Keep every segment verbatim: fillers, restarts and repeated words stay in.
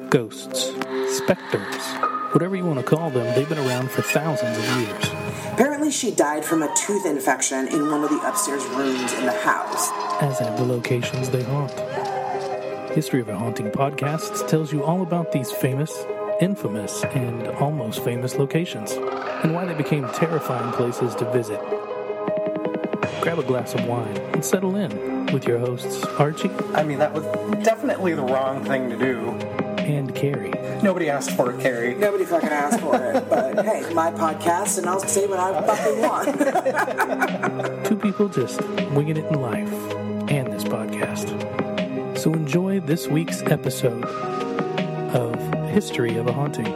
Ghosts, specters, whatever you want to call them, they've been around for thousands of years. Apparently she died from a tooth infection in one of the upstairs rooms in the house. As have the locations they haunt. History of a Haunting Podcasts tells you all about these famous, infamous, and almost famous locations, and why they became terrifying places to visit. Grab a glass of wine and settle in with your hosts, Archie. I mean, that was definitely the wrong thing to do. And Carrie. Nobody asked for it, Carrie. Nobody fucking asked for it, but hey, my podcast, and I'll say what I fucking want. Two people just winging it in life and this podcast. So enjoy this week's episode of History of a Haunting.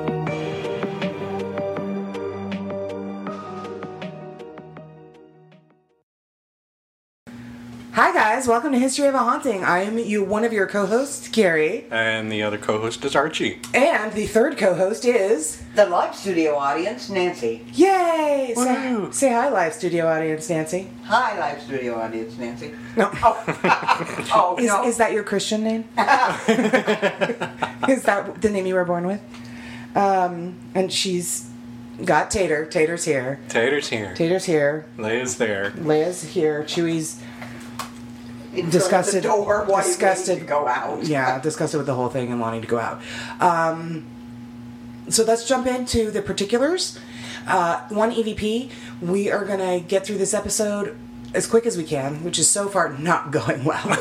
Hi guys, welcome to History of a Haunting. I am you, one of your co-hosts, Carrie. And the other co-host is Archie. And the third co-host is... the live studio audience, Nancy. Yay! Say, Woohoo. say hi, live studio audience, Nancy. Hi, live studio audience, Nancy. No. Oh, oh Is, no. is that your Christian name? Is that the name you were born with? Um, and she's got Tater. Tater's here. Tater's here. Tater's here. Leia's there. Leia's here. Chewy's In front of disgusted. the door while you disgusted. wait to go out. Yeah, disgusted with the whole thing and wanting to go out. Um, so let's jump into the particulars. Uh, one E V P. We are going to get through this episode as quick as we can, which is so far not going well.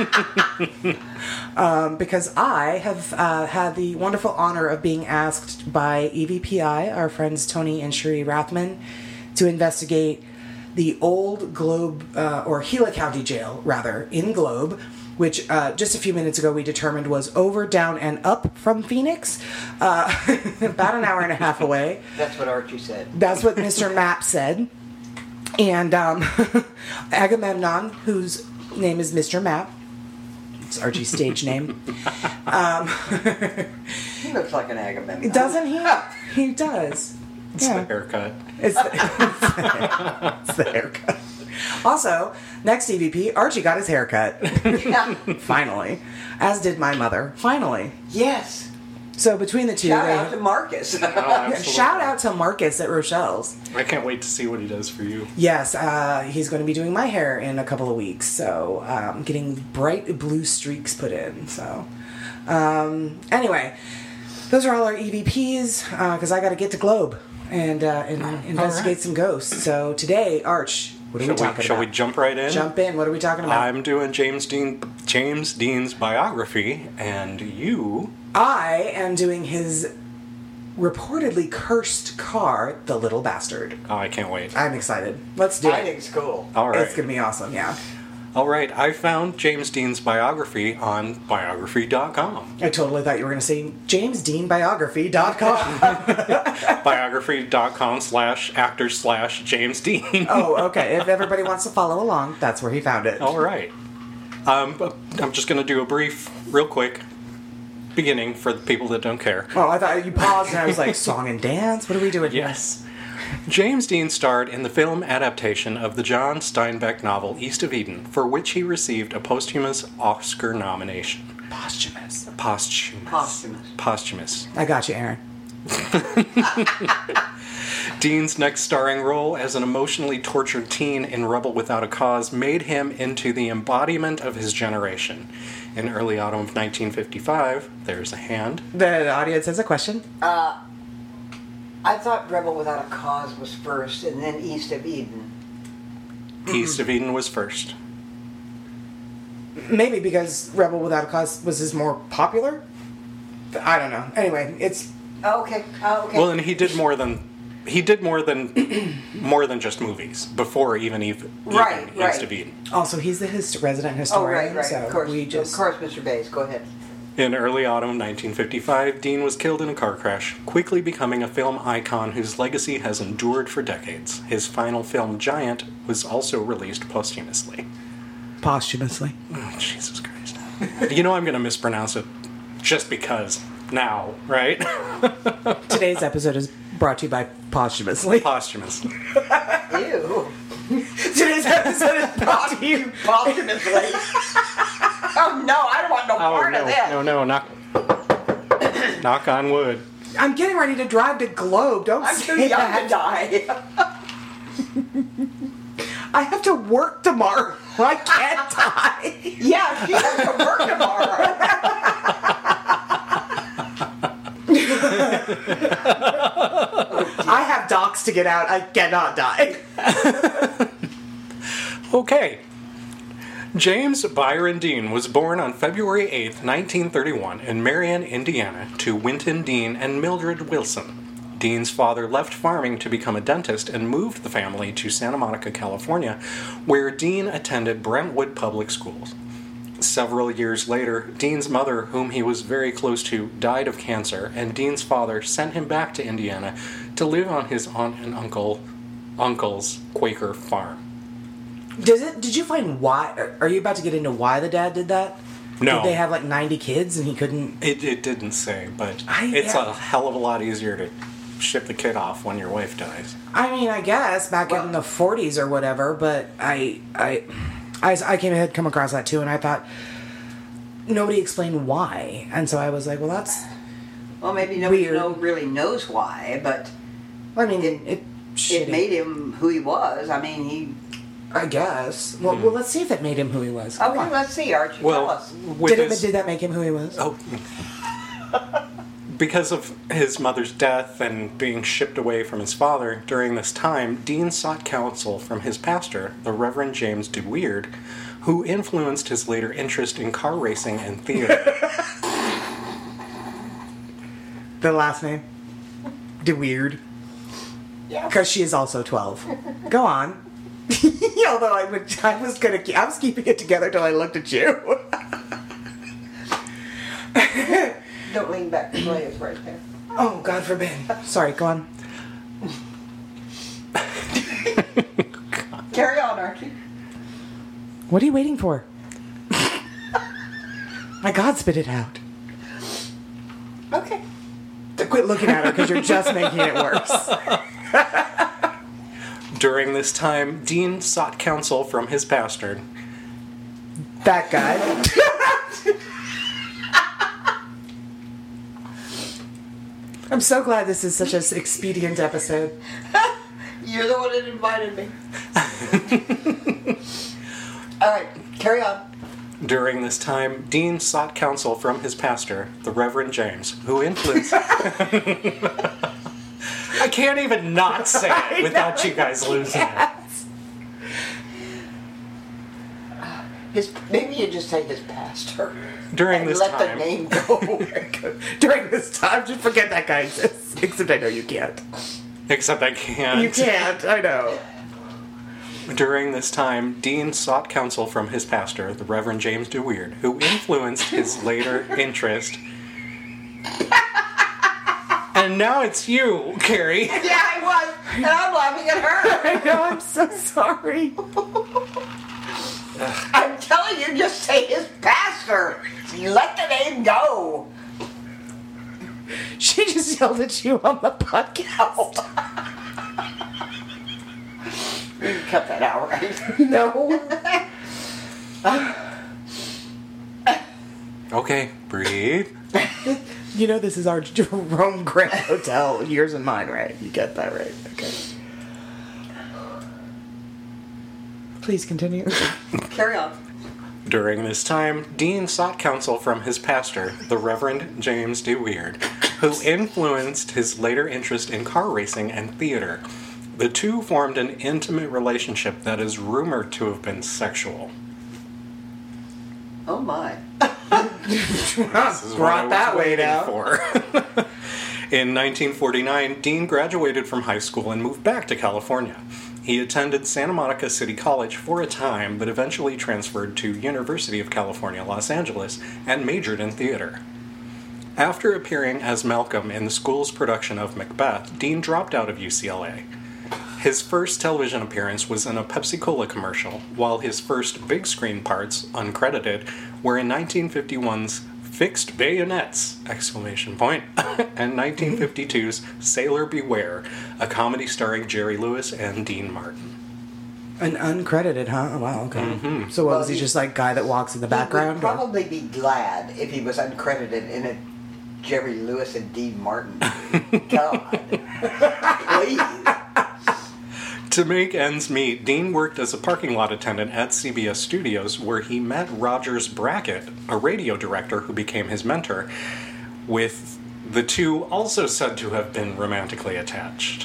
um, because I have uh, had the wonderful honor of being asked by E V P I, our friends Tony and Sheree Rathman, to investigate the old Globe, uh, or Gila County Jail, rather, in Globe, which uh, just a few minutes ago we determined was over, down, and up from Phoenix, uh, about an hour and a half away. That's what Archie said. That's what Mister Mapp said. And um, Agamemnon, whose name is Mister Mapp, it's Archie's stage name. Um, He looks like an Agamemnon. doesn't he? He does. It's Yeah. the haircut. It's the, it's the haircut. Also, next E V P, Archie got his haircut. Yeah. Finally. As did my mother. Finally. Yes. So between the two, Shout they, out to Marcus. Oh, absolutely. shout out to Marcus at Rochelle's. I can't wait to see what he does for you. Yes, uh, he's going to be doing my hair in a couple of weeks. So um, getting bright blue streaks put in. So um, anyway, those are all our E V Ps because uh, I got to get to Globe and, uh, and investigate right. some ghosts. So today, Arch, what are Shall we talking we, shall about? we jump right in? Jump in. What are we talking about? I'm doing James Dean James Dean's biography, and you... I am doing his reportedly cursed car, The Little Bastard. Oh, I can't wait. I'm excited. Let's do I it. think it's cool. All right. It's going to be awesome, yeah. All right, I found James Dean's biography on biography dot com. I totally thought you were going to say james dean biography dot com. biography dot com slash actor slash James Dean. Oh, okay. If everybody wants to follow along, that's where he found it. All right. Um, but I'm just going to do a brief, real quick beginning for the people that don't care. Oh, I thought you paused and I was like, song and dance? What are we doing here? Yes. James Dean starred in the film adaptation of the John Steinbeck novel East of Eden, for which he received a posthumous Oscar nomination. Posthumous. Posthumous. Posthumous. Posthumous. I got you, Aaron. Dean's next starring role as an emotionally tortured teen in Rebel Without a Cause made him into the embodiment of his generation. In early autumn of nineteen fifty-five, there's a hand. The audience has a question. I thought Rebel Without a Cause was first, and then East of Eden. East of Eden was first. Maybe because Rebel Without a Cause was his more popular? I don't know. Anyway, it's... Oh, okay. Oh, okay. Well, and he did more than he did more than more than just movies before even even, Right, even right. East of Eden. Also, he's the his- resident oh, historian, right, right. so of course. we just... Of course, Mister Bays. Go ahead. In early autumn nineteen fifty-five, Dean was killed in a car crash, quickly becoming a film icon whose legacy has endured for decades. His final film, Giant, was also released posthumously. Posthumously. Oh, Jesus Christ. You know I'm going to mispronounce it just because now, right? Today's episode is brought to you by Posthumously. Posthumous. Ew. Today's episode is brought to you... Posthumously. Oh no, I don't want no Oh, part no, of that. no, no, not... Knock on wood. I'm getting ready to drive to Globe. Don't I'm say too young that. to die. I have to work tomorrow. I can't die. Yeah, she has to work tomorrow. I have docs to get out. I cannot die. Okay. James Byron Dean was born on February eighth, nineteen thirty-one in Marion, Indiana, to Winton Dean and Mildred Wilson. Dean's father left farming to become a dentist and moved the family to Santa Monica, California, where Dean attended Brentwood Public Schools. Several years later, Dean's mother, whom he was very close to, died of cancer, and Dean's father sent him back to Indiana to live on his aunt and uncle uncle's Quaker farm. Does it? Did you find why? Are- Are you about to get into why the dad did that? No. Did they have like ninety kids and he couldn't? It, it didn't say, but I- it's yeah. a hell of a lot easier to ship the kid off when your wife dies. I mean, I guess back Well- in the forties or whatever, but I, I, I, I came had come across that too, and I thought nobody explained why, and so I was like, well, that's. Well, maybe nobody Weird. know, really knows why, but I mean, it. It- It, it made him who he was. I mean, he... I guess. Well, well, let's see if it made him who he was. Come Okay, on. let's see, Archie. Well, tell us. with Did, it, his, did that make him who he was? oh, because of his mother's death and being shipped away from his father during this time, Dean sought counsel from his pastor, the Reverend James DeWeird, who influenced his later interest in car racing and theater. The last name? DeWeird. Yeah. Because she is also twelve. Go on. Although I, would, I was gonna, ke- I was keeping it together till I looked at you. Don't lean back. The play is right there. Oh, God forbid. Sorry, go on. Carry on, Archie. What are you waiting for? My God, spit it out. Okay. Quit looking at her because you're just making it worse. During this time, Dean sought counsel from his pastor. That guy. I'm so glad this is such an expedient episode. You're the one that invited me. All right, carry on. During this time, Dean sought counsel from his pastor, the Reverend James, who influenced... I can't even not say it without you guys losing it. His, maybe you just say his pastor. During and this let time... the name go. During this time, just forget that guy exists. Except I know you can't. Except I can't. You can't, I know. During this time, Dean sought counsel from his pastor, the Reverend James DeWeird, who influenced his later interest. And now it's you, Carrie. Yeah, I was. And I'm laughing at her. I know, I'm so sorry. I'm telling you, just say his pastor. Let the name go. She just yelled at you on the podcast. You can cut that out, right? No. Okay, breathe. You know this is our Rome Grand Hotel, yours and mine, right? You get that right. Okay. Please continue. Carry on. During this time, Dean sought counsel from his pastor, the Reverend James DeWeird, who influenced his later interest in car racing and theater. The two formed an intimate relationship that is rumored to have been sexual. Oh my. This is what I Brought was that way waiting down. for. In nineteen forty-nine, Dean graduated from high school and moved back to California. He attended Santa Monica City College for a time, but eventually transferred to University of California, Los Angeles, and majored in theater. After appearing as Malcolm in the school's production of Macbeth, Dean dropped out of U C L A. His first television appearance was in a Pepsi-Cola commercial, while his first big screen parts, uncredited, were in nineteen fifty-one's Fixed Bayonets! Exclamation point, and nineteen fifty-two's Sailor Beware, a comedy starring Jerry Lewis and Dean Martin. An uncredited, huh? Oh, wow, okay. Mm-hmm. So what, Well, was he he- just like guy that walks in the He would background? or- probably be glad if he was uncredited in a Jerry Lewis and Dean Martin. God. Please. To make ends meet, Dean worked as a parking lot attendant at C B S Studios, where he met Rogers Brackett, a radio director who became his mentor, with the two also said to have been romantically attached.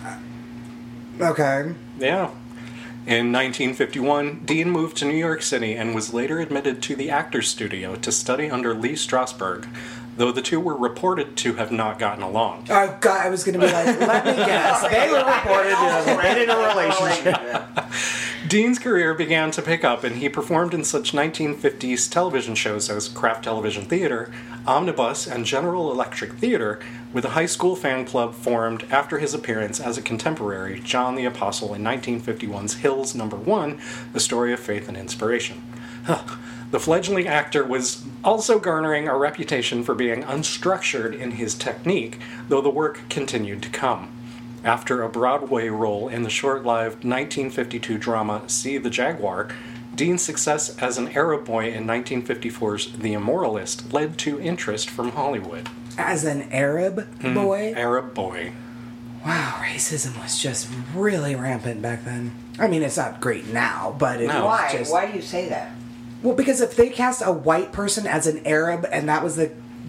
Okay. Yeah. In nineteen fifty-one, Dean moved to New York City and was later admitted to the Actors Studio to study under Lee Strasberg, though the two were reported to have not gotten along. Oh, God, I was going to be like, let me guess. They were reported to have been in a relationship. Dean's career began to pick up, and he performed in such nineteen fifties television shows as Kraft Television Theater, Omnibus, and General Electric Theater, with a high school fan club formed after his appearance as a contemporary John the Apostle in nineteen fifty-one's Hills Number One, The Story of Faith and Inspiration. The fledgling actor was also garnering a reputation for being unstructured in his technique, though the work continued to come. After a Broadway role in the short-lived nineteen fifty-two drama See the Jaguar, Dean's success as an Arab boy in nineteen fifty-four's The Immoralist led to interest from Hollywood. As an Arab boy? Mm, Arab boy. Wow, racism was just really rampant back then. I mean, it's not great now, but it No. was Why? just... Why do you say that? Well, because if they cast a white person as an Arab, and that was the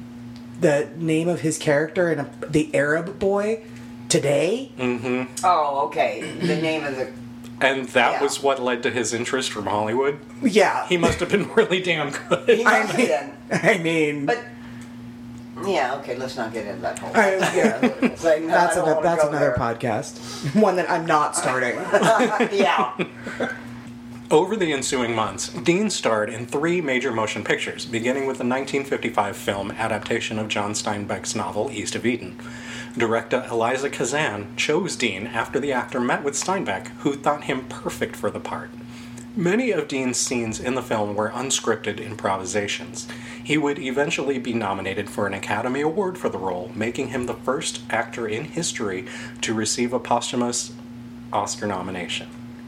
the name of his character in a, the Arab boy today, Oh, okay. The name of the... And that Yeah. was what led to his interest from Hollywood. yeah, He must have been really damn good. He I must mean, have been. I mean, But... Yeah, okay, let's not get into that whole... I- yeah, It's like, no, that's I don't a, wanna that's go another there. podcast, one that I'm not starting. Yeah. Over the ensuing months, Dean starred in three major motion pictures, beginning with the nineteen fifty-five film adaptation of John Steinbeck's novel East of Eden. Director Eliza Kazan chose Dean after the actor met with Steinbeck, who thought him perfect for the part. Many of Dean's scenes in the film were unscripted improvisations. He would eventually be nominated for an Academy Award for the role, making him the first actor in history to receive a posthumous Oscar nomination.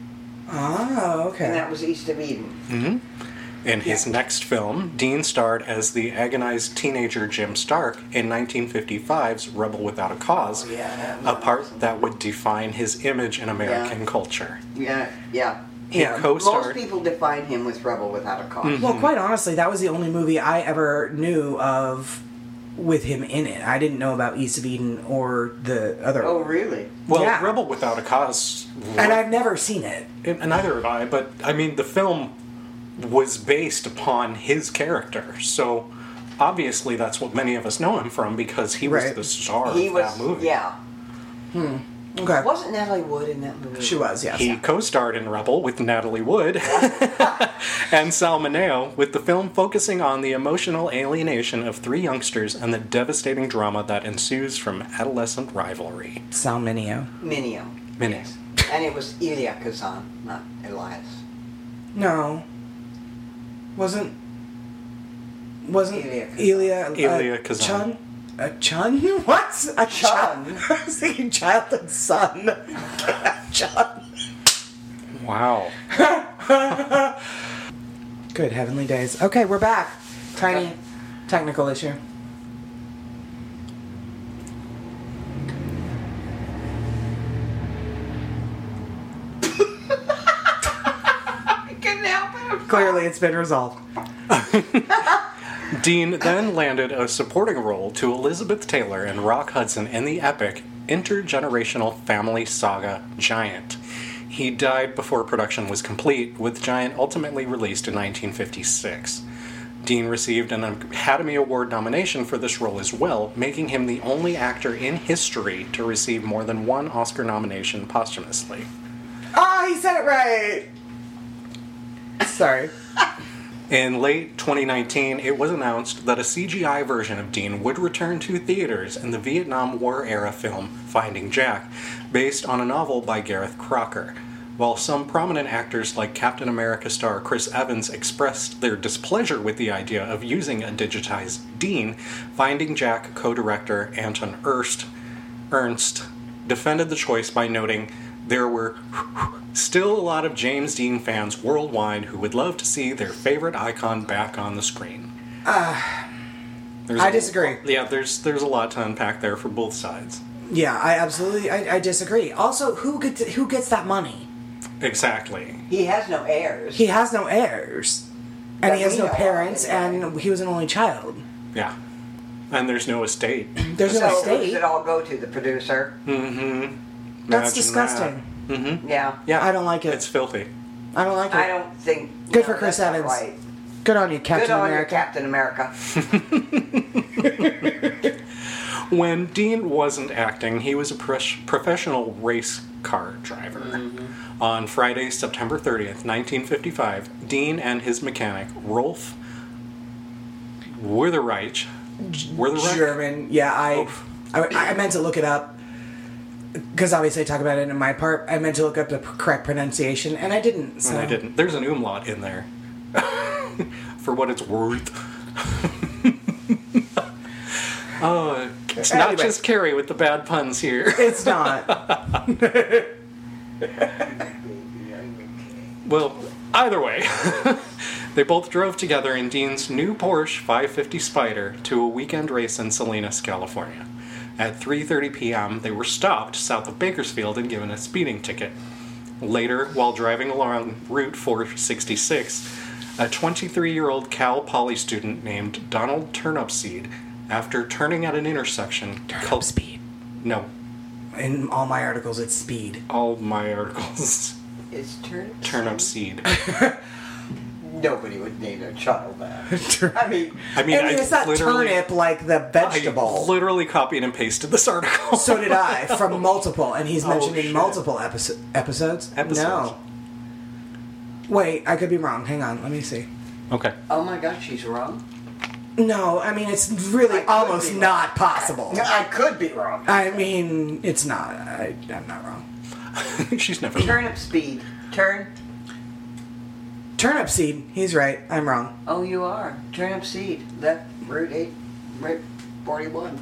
Oh, And okay. that was East of Eden. In his next film, Dean starred as the agonized teenager Jim Stark in nineteen fifty-five's Rebel Without a Cause, Oh, yeah, that was a part that would define his image in American Yeah. culture. Yeah, yeah. He Yeah, Most co-starred... people define him with Rebel Without a Cause. Well, quite honestly, that was the only movie I ever knew of with him in it. I didn't know about East of Eden or the other Oh, one. really? Well, Yeah. Rebel Without a Cause... And I've never seen it. and neither have I, but, I mean, the film was based upon his character, so obviously that's what many of us know him from, because he was Right. the star He of was, that movie. yeah. Okay. Wasn't Natalie Wood in that movie? She was, yes. He co-starred in Rebel with Natalie Wood and Sal Mineo, with the film focusing on the emotional alienation of three youngsters and the devastating drama that ensues from adolescent rivalry. Sal Mineo. Mineo. Mineo. And it was Elia Kazan, not Elias. No. Wasn't... Wasn't Elia Kazan. Elia... Elia uh, Kazan. Chun? A Chun? What? A Chun. Chun? I was thinking child and son. Chun. Wow. Good heavenly days. Okay, we're back. Tiny technical issue. I couldn't help it. Clearly, it's been resolved. Dean then landed a supporting role to Elizabeth Taylor and Rock Hudson in the epic intergenerational family saga Giant. He died before production was complete, with Giant ultimately released in nineteen fifty-six. Dean received an Academy Award nomination for this role as well, making him the only actor in history to receive more than one Oscar nomination posthumously. Ah, he said it right. Sorry. In late twenty nineteen, it was announced that a C G I version of Dean would return to theaters in the Vietnam War-era film Finding Jack, based on a novel by Gareth Crocker. While some prominent actors like Captain America star Chris Evans expressed their displeasure with the idea of using a digitized Dean, Finding Jack co-director Anton Ernst, Ernst defended the choice by noting, "There were still a lot of James Dean fans worldwide who would love to see their favorite icon back on the screen." There's I a- disagree. Yeah, there's there's a lot to unpack there for both sides. Yeah, I absolutely, I, I disagree. Also, who gets who gets that money? Exactly. He has no heirs. He has no heirs, and That he has we no know of, parents, anyway. and he was an only child. Yeah. And there's no estate. There's so no who does estate. it all go to? The producer? Mm-hmm. That's disgusting. Mm-hmm. Yeah. Yeah. I don't like it. It's filthy. I don't like it. I don't think. Good no, for Chris that's not Evans. Right. Good on you, Captain Good on America. you, Captain America. When Dean wasn't acting, he was a pres- professional race car driver. Mm-hmm. On Friday, September thirtieth, nineteen fifty-five, Dean and his mechanic, Rolf Witherreich, Witherreich? German. Yeah, I, Oof. I, I meant to look it up because obviously I talk about it in my part. I meant to look up the correct pronunciation, and I didn't. So. And I didn't. There's an umlaut in there. For what it's worth. Oh, it's not Anyway. just Carrie with the bad puns here. It's not. Well, either way, they both drove together in Dean's new Porsche five fifty Spyder to a weekend race in Salinas, California. At three thirty p.m., they were stopped south of Bakersfield and given a speeding ticket. Later, while driving along Route four sixty-six, a twenty-three-year-old Cal Poly student named Donald Turnipseed, after turning at an intersection... Turnip speed. No, In all my articles, it's speed. all my articles. It's turnip. Turnip seed. Nobody would name their child that. I mean, I mean, I mean, it's not literally, turnip like the I vegetable. literally copied and pasted this article. So did I, from multiple, and he's Oh, mentioned in shit. multiple episo- episodes. Episodes. No. Wait, I could be wrong. Hang on, let me see. Okay. oh my God, she's wrong. No, I mean, it's really I could almost be wrong. not possible. I could be wrong. I mean, it's not. I, I'm not wrong. She's never. Turnip speed. Turn. Turnip seed, he's right. I'm wrong. Oh, you are. Turnip seed. Left Route eight, Route forty-one.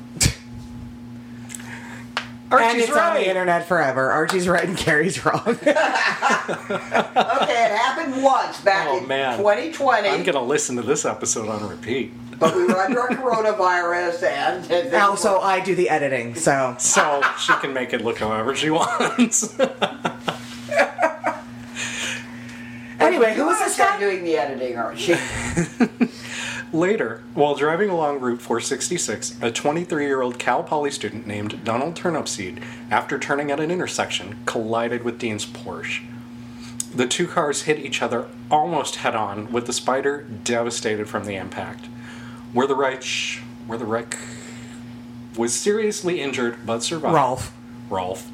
Archie's and it's on right. the internet forever. Archie's right and Carrie's wrong. Okay, it happened once back Oh, in man. twenty twenty. I'm gonna listen to this episode on repeat. But we were under a coronavirus, and, and then Also, I do the editing, so. So she can make it look however she wants. Anyway, who you was want to this start guy? doing the editing, aren't you? Later, while driving along Route four sixty-six, a twenty-three-year-old Cal Poly student named Donald Turnipseed, after turning at an intersection, collided with Dean's Porsche. The two cars hit each other almost head-on, with the Spyder devastated from the impact. Where the Reich, where the Reich was seriously injured but survived. Rolf. Rolf.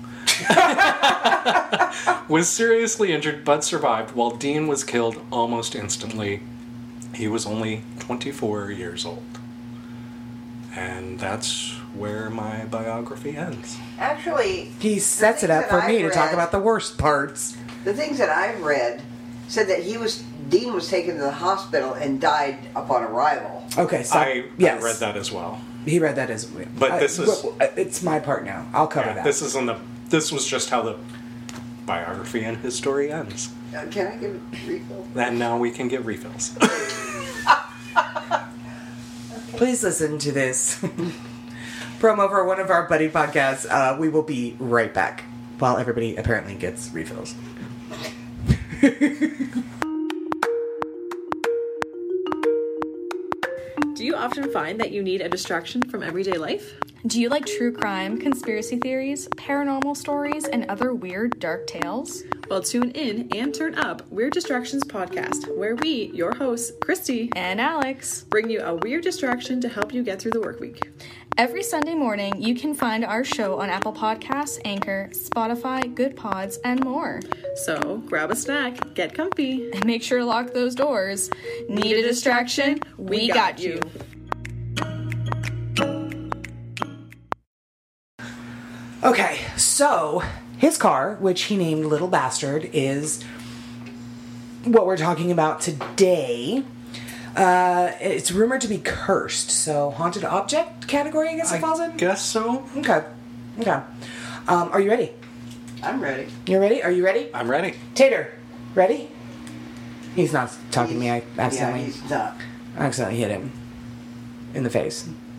was seriously injured but survived, while Dean was killed almost instantly. He was only twenty-four years old. And that's where my biography ends. Actually, He sets it things up for that me I've to talk read- about the worst parts. the things that I've read said that he was Dean was taken to the hospital and died upon arrival. Okay, so. I, yes. I read that as well. He read that as well. But this is- It's my part now. I'll cover Yeah, that. this is on the. This was just how the biography and his story ends. Uh, can I give a refill? And now we can get refills. Please listen to this promo for one of our buddy podcasts. Uh, we will be right back while everybody apparently gets refills. Do you often find that you need a distraction from everyday life? Do you like true crime, conspiracy theories, paranormal stories, and other weird, dark tales? Well, tune in and turn up Weird Distractions Podcast, where we, your hosts, Christy, And Alex. bring you a weird distraction to help you get through the work week. Every Sunday morning, you can find our show on Apple Podcasts, Anchor, Spotify, Good Pods, and more. So grab a snack, get comfy. And make sure to lock those doors. Need a distraction? We got you. Okay, so his car, which he named Little Bastard, is what we're talking about today. Uh, it's rumored to be cursed, so haunted object category, I guess it falls I in? guess so. Okay, okay. Um, are you ready? I'm ready. You ready? Are you ready? I'm ready. Tater, ready? He's not talking to me. I Yeah, accidentally, he's not. I accidentally hit him in the face.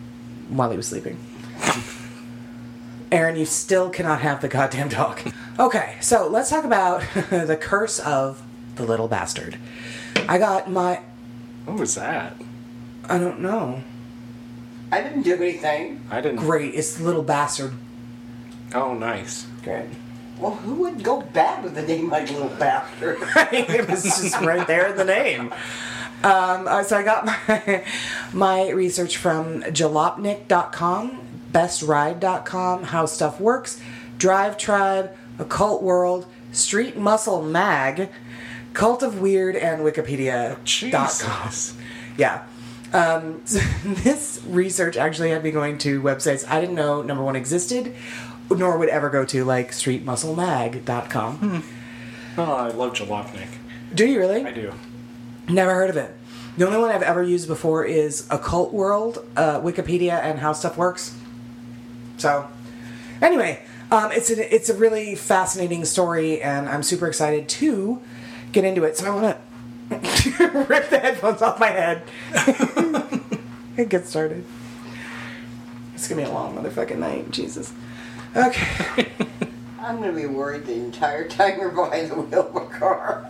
while he was sleeping. Aaron, you still cannot have the goddamn dog. Okay, so let's talk about the curse of the little bastard. I got my... What was that? I don't know. I didn't do anything. I didn't. Great, it's the little bastard. Oh, nice. Great. Well, who would go bad with a name like Little Bastard? It was just right there in the name. Um, uh, so I got my, my research from jalopnik dot com, best ride dot com, How Stuff Works, Drive Tribe, Occult World, Street Muscle Mag, Cult of Weird, and Wikipedia dot com. Jesus. Yeah. Um, so this research actually had me going to websites I didn't know, number one, existed, nor would ever go to, like street muscle mag dot com. Hmm. Oh, I love Jalopnik. Do you really? I do. Never heard of it. The only one I've ever used before is Occult World, uh, Wikipedia, and How Stuff Works. So, anyway, um, it's a, it's a really fascinating story, and I'm super excited to get into it. So I want to rip the headphones off my head and get started. It's going to be a long motherfucking night. Jesus. Okay. I'm going to be worried the entire time you're behind the wheel of a car.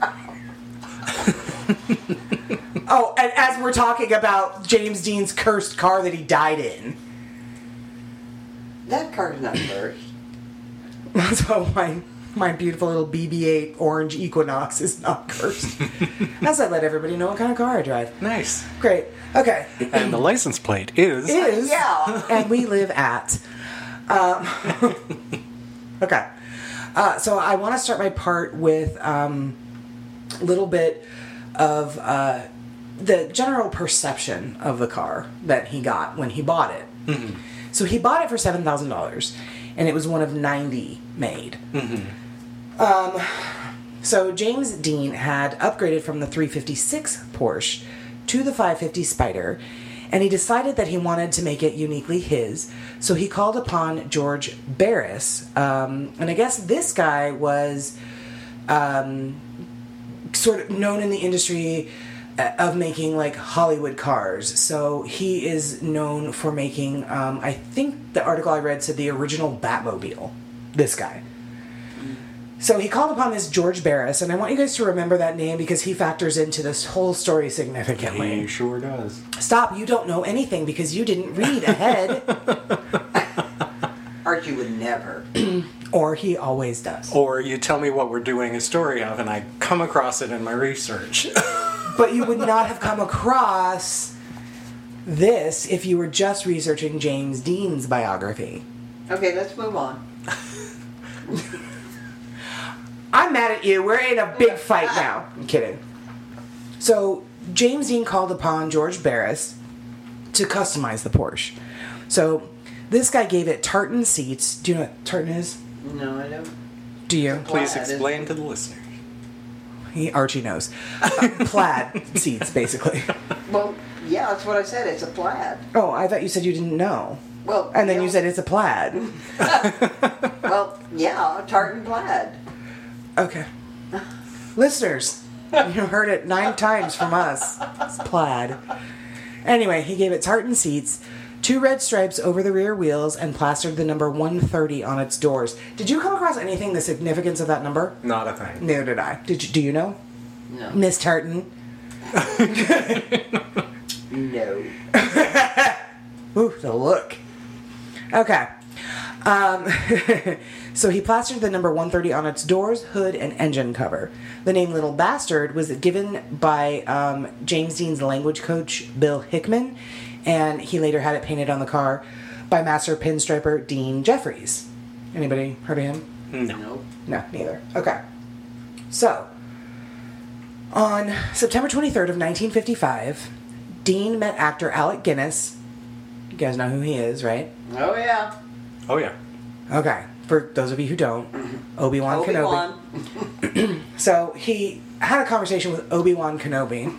Oh, and as we're talking about James Dean's cursed car that he died in. That car's not cursed. So my my beautiful little B B eight orange Equinox is not cursed. As I let everybody know what kind of car I drive. Nice. Great. Okay. And the license plate is... Is. Yeah. And we live at. Um, okay. Uh, so I want to start my part with um, a little bit of uh, the general perception of the car that he got when he bought it. Mm-hmm. So he bought it for seven thousand dollars, and it was one of ninety made. Mm-hmm. Um, so James Dean had upgraded from the three fifty-six Porsche to the five fifty Spyder, and he decided that he wanted to make it uniquely his, so he called upon George Barris, um, and I guess this guy was um, sort of known in the industry of making like Hollywood cars. So he is known for making, um, I think the article I read said the original Batmobile. This guy. So he called upon this George Barris, and I want you guys to remember that name because he factors into this whole story significantly. He sure does. Stop, you don't know anything because you didn't read ahead. Archie would never. Or he always does. Or you tell me what we're doing a story of, and I come across it in my research. But you would not have come across this if you were just researching James Dean's biography. Okay, let's move on. I'm mad at you. We're in a big fight now. I'm kidding. So, James Dean called upon George Barris to customize the Porsche. So, this guy gave it tartan seats. Do you know what tartan is? No, I don't. Do you? Please Plaid, explain to the listener. He, Archie knows. Uh, plaid seats, basically. Well, yeah, that's what I said. It's a plaid. Oh, I thought you said you didn't know. Well, And then yeah. you said it's a plaid. Well, yeah, tartan plaid. Okay. Listeners, you heard it nine times from us. It's plaid. Anyway, he gave it tartan seats, two red stripes over the rear wheels, and plastered the number one thirty on its doors. Did you come across anything the significance of that number? Not a thing. Neither did I. Did you? Do you know? No. Miss Tartan? No. Ooh, the look. Okay. Um, so he plastered the number one thirty on its doors, hood, and engine cover. The name Little Bastard was given by um, James Dean's language coach, Bill Hickman, and he later had it painted on the car by master pinstriper Dean Jeffries. Anybody heard of him? No. Nope. No, neither. Okay. So, on September twenty-third of nineteen fifty-five, Dean met actor Alec Guinness. You guys know who he is, right? Oh, yeah. Oh, yeah. Okay. For those of you who don't, Obi-Wan Kenobi. Obi-Wan. So, he had a conversation with Obi-Wan Kenobi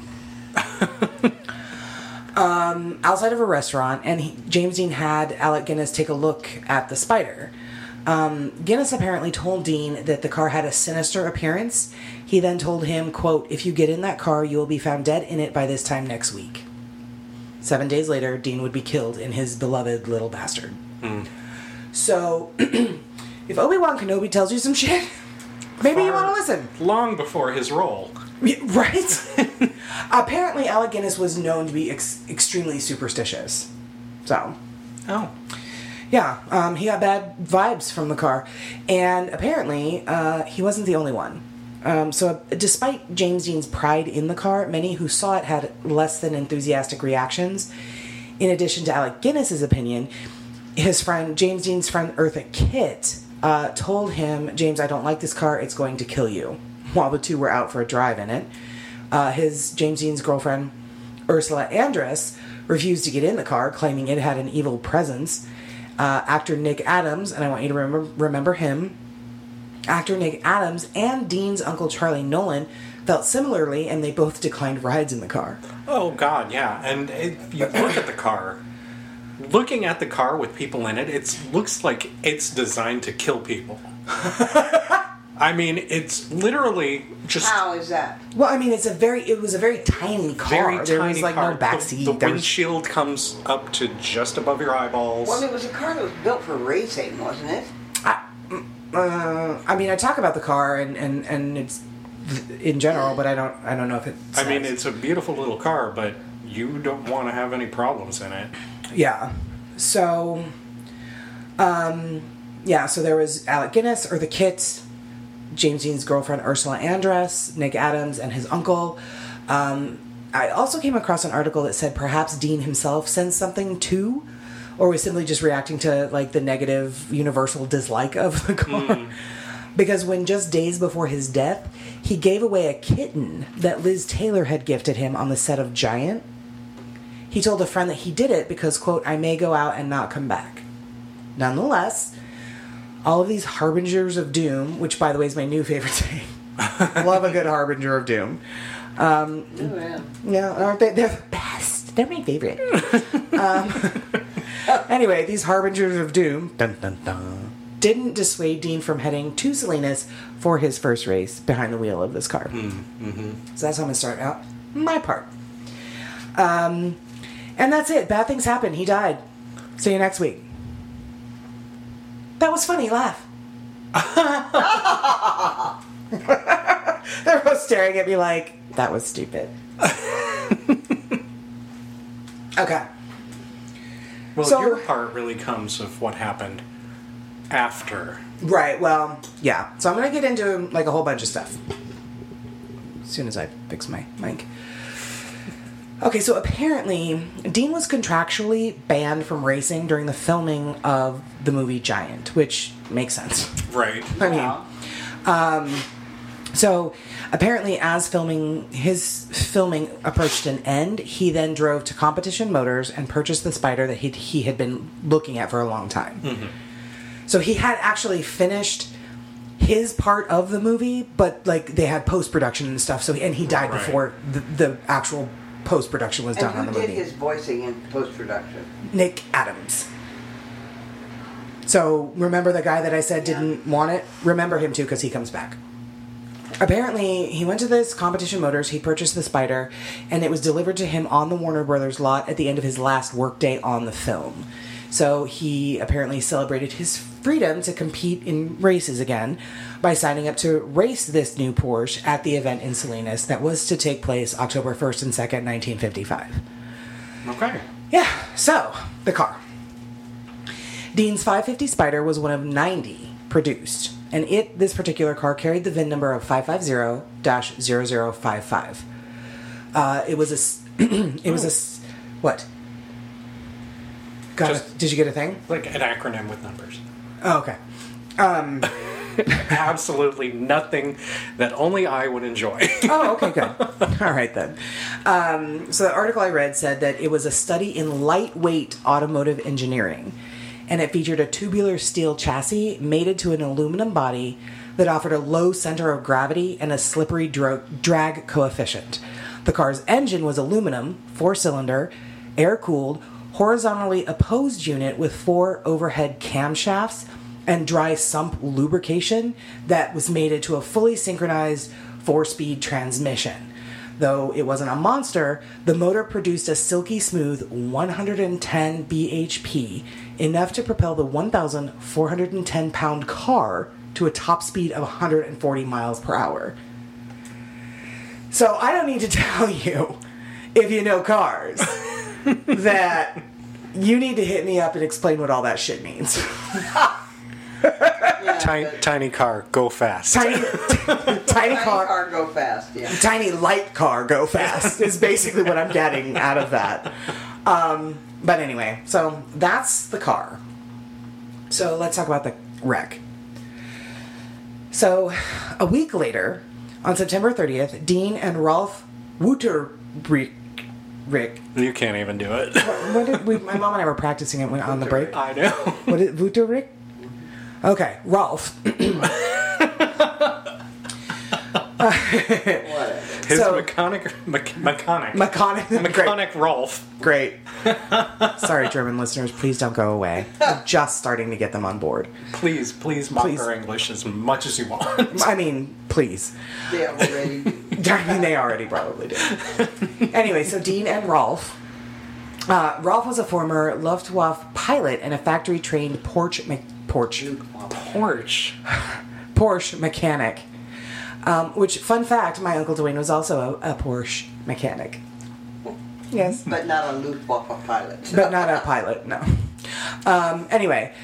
um, outside of a restaurant, and he, James Dean had Alec Guinness take a look at the Spyder. Um, Guinness apparently told Dean that the car had a sinister appearance. He then told him, quote, "If you get in that car, you will be found dead in it by this time next week." seven days later, Dean would be killed in his beloved Little Bastard. Mm. So, if Obi-Wan Kenobi tells you some shit, maybe Far you want to listen. Long before his role. Yeah, right? Apparently, Alec Guinness was known to be ex- extremely superstitious. So, Oh. yeah, um, he got bad vibes from the car. And apparently, uh, he wasn't the only one. Um, so, despite James Dean's pride in the car, many who saw it had less than enthusiastic reactions. In addition to Alec Guinness's opinion, his friend, James Dean's friend Eartha Kitt, uh, told him, James, I don't like this car, it's going to kill you, while the two were out for a drive in it. Uh, his, James Dean's girlfriend, Ursula Andress, refused to get in the car, claiming it had an evil presence. Uh, actor Nick Adams, and I want you to remember, remember him, actor Nick Adams and Dean's uncle Charlie Nolan felt similarly, and they both declined rides in the car. Oh, God, yeah. And if you look at the car, looking at the car with people in it, it looks like it's designed to kill people. I mean, it's literally just... How is that? Well, I mean, it's a very, it was a very tiny car. Very there tiny was like car. no backseat. The, the There was- windshield comes up to just above your eyeballs. Well, I mean, it was a car that was built for racing, wasn't it? I, uh, I mean, I talk about the car and, and, and it's in general, but I don't I don't know if it. I mean, says. it's a beautiful little car, but you don't want to have any problems in it. Yeah. So, um, yeah. So there was Alec Guinness, Eartha Kitt, James Dean's girlfriend Ursula Andress, Nick Adams, and his uncle. Um, I also came across an article that said perhaps Dean himself sensed something too, or was simply just reacting to like the negative universal dislike of the car. Mm. Because when just days before his death, he gave away a kitten that Liz Taylor had gifted him on the set of Giant. He told a friend that he did it because, quote, I may go out and not come back. Nonetheless, all of these harbingers of doom, which, by the way, is my new favorite thing. Love a good harbinger of doom. Um, Oh, yeah. yeah, aren't they? They're the best. They're my favorite. um, anyway, these harbingers of doom dun, dun, dun, didn't dissuade Dean from heading to Salinas for his first race behind the wheel of this car. Mm-hmm. So that's how I'm going to start out my part. Um, and that's it. Bad things happen. He died. See you next week. That was funny. Laugh. They're both staring at me like, that was stupid. Okay. Well, So- your part really comes of what happened after. Right, well, yeah. So I'm going to get into, like, a whole bunch of stuff. As soon as I fix my mic. Okay, so apparently, Dean was contractually banned from racing during the filming of the movie Giant, which makes sense. Right. I mean, Wow. um, so apparently, as filming his filming approached an end, he then drove to Competition Motors and purchased the Spider that he he had been looking at for a long time. Mm-hmm. So he had actually finished his part of the movie, but like they had post production and stuff. So and he died Right. before the, the actual post production was And done on who the did movie. his voicing in post-production? Nick Adams. So remember the guy that I said didn't want it? Remember him too, because he comes back. Apparently, he went to this Competition Motors, he purchased the Spider, and it was delivered to him on the Warner Brothers lot at the end of his last workday on the film. So he apparently celebrated his freedom to compete in races again by signing up to race this new Porsche at the event in Salinas that was to take place October first and second, nineteen fifty-five. Okay. Yeah, so, the car. Dean's five fifty Spider was one of ninety produced, and it, this particular car, carried the V I N number of five five zero dash zero zero five five. Uh, it was a, s- it was a, s- what? Got Just- it. Did you get a thing? Like an acronym with numbers. Oh, okay. Um, Absolutely nothing that only I would enjoy. oh, okay, good. All right, then. Um, so the article I read said that it was a study in lightweight automotive engineering, and it featured a tubular steel chassis mated to an aluminum body that offered a low center of gravity and a slippery dro- drag coefficient. The car's engine was aluminum, four-cylinder, air-cooled, horizontally opposed unit with four overhead camshafts and dry sump lubrication that was mated to a fully synchronized four-speed transmission. Though it wasn't a monster, the motor produced a silky smooth one hundred ten B H P, enough to propel the one thousand four hundred ten pound car to a top speed of one hundred forty miles per hour. So I don't need to tell you, if you know cars, that you need to hit me up and explain what all that shit means. Yeah, Tiny, but tiny car, go fast. Tiny, tiny tiny car, car go fast. Yeah. tiny light car go fast is basically what I'm getting out of that. Um, but anyway, so that's the car. So let's talk about the wreck. So a week later, on September thirtieth, Dean and Rolf Wouterbrick, Rick. You can't even do it. What did we, my mom and I were practicing it when, on the break. I know. What is Wouterbrick? Okay, Rolf. Whatever. His So- mechanic, me- mechanic, Mechanic. mechanic Rolf. Great. Great. Sorry, German listeners, please don't go away. We're just starting to get them on board. Please, please mock Please. our English as much as you want. I mean, please. They already do. I mean, they already probably do. Anyway, so Dean and Rolf. Uh, Rolf was a former Luftwaffe pilot and a factory-trained Porsche, me- Porsche, Porch. Porsche mechanic. Um, which, fun fact, my Uncle Dwayne was also a, a Porsche mechanic. Yes. But not a Luftwaffe pilot. But not a pilot, no. Um, anyway.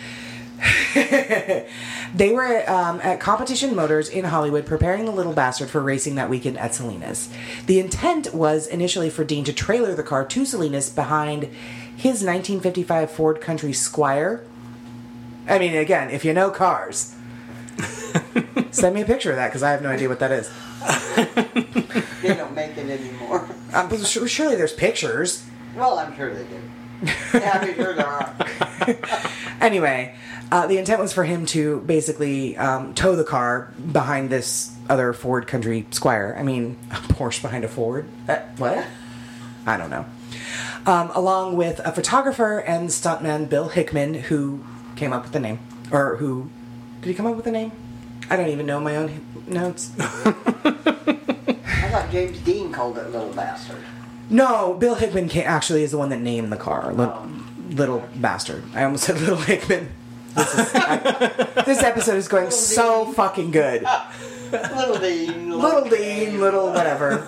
They were um, at Competition Motors in Hollywood preparing the little bastard for racing that weekend at Salinas. The intent was initially for Dean to trailer the car to Salinas behind his nineteen fifty-five Ford Country Squire. I mean, again, if you know cars, send me a picture of that because I have no idea what that is. They don't make it anymore. Um, but su- surely there's pictures. Well, I'm sure they do. Yeah, I'm sure there are. Anyway, uh, the intent was for him to basically um, tow the car behind this other Ford Country Squire. I mean, a Porsche behind a Ford? Uh, what? I don't know. Um, along with a photographer and stuntman Bill Hickman, who came up with the name. Or who... Did he come up with the name? I don't even know my own notes. I thought James Dean called it Little Bastard. No, Bill Hickman ca- actually is the one that named the car. Little, little Bastard. I almost said Little Hickman. This, is, I, this episode is going so fucking good. Little Dean. Little Dean, little whatever.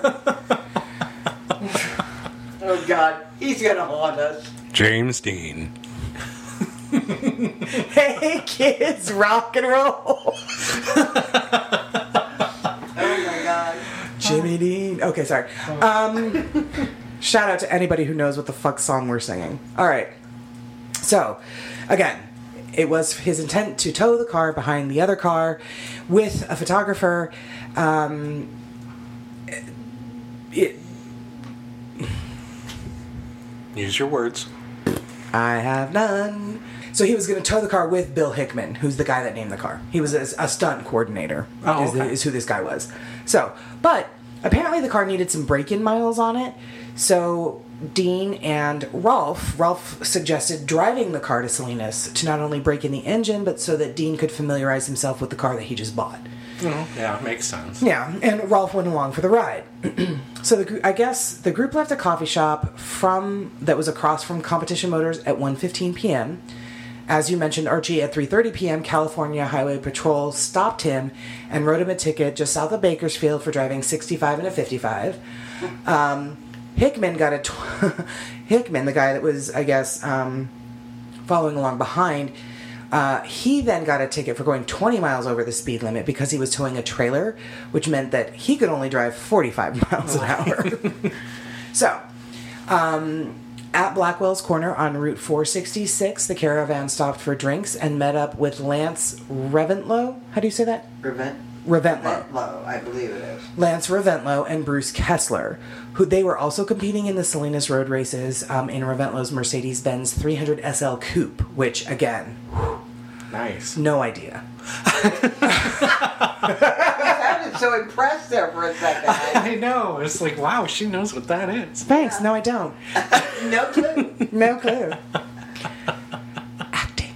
Oh, God. He's going to haunt us. James Dean. Hey, kids, rock and roll. Oh, my God. Jimmy Dean. Okay, sorry. Um, shout out to anybody who knows what the fuck song we're singing. All right. So, again, it was his intent to tow the car behind the other car with a photographer. Um, it, Use your words. I have none. So he was going to tow the car with Bill Hickman, who's the guy that named the car. He was a, a stunt coordinator, Oh, is, okay. is who this guy was. So, but apparently the car needed some break-in miles on it. So Dean and Rolf, Rolf suggested driving the car to Salinas to not only break in the engine, but so that Dean could familiarize himself with the car that he just bought. Yeah, makes sense. Yeah, and Rolf went along for the ride. So the, gr- I guess the group left a coffee shop from that was across from Competition Motors at one fifteen p.m. As you mentioned, Archie, at three thirty p.m., California Highway Patrol stopped him and wrote him a ticket just south of Bakersfield for driving sixty-five and a fifty-five. Um, Hickman got a... Tw- Hickman, the guy that was, I guess, um, following along behind... Uh, he then got a ticket for going twenty miles over the speed limit because he was towing a trailer, which meant that he could only drive forty-five miles an hour. So, um, at Blackwell's Corner on Route four sixty-six, the caravan stopped for drinks and met up with Lance Reventlow. How do you say that? Prevent. Reventlow. Low, I believe it is. Lance Reventlow and Bruce Kessler, who they were also competing in the Salinas road races um, in Reventlow's Mercedes-Benz three hundred S L Coupe, which, again, Nice. no idea. I sounded so impressed there for a second. I, I know. It's like, wow, she knows what that is. Thanks, no I don't. no clue. No clue. Acting.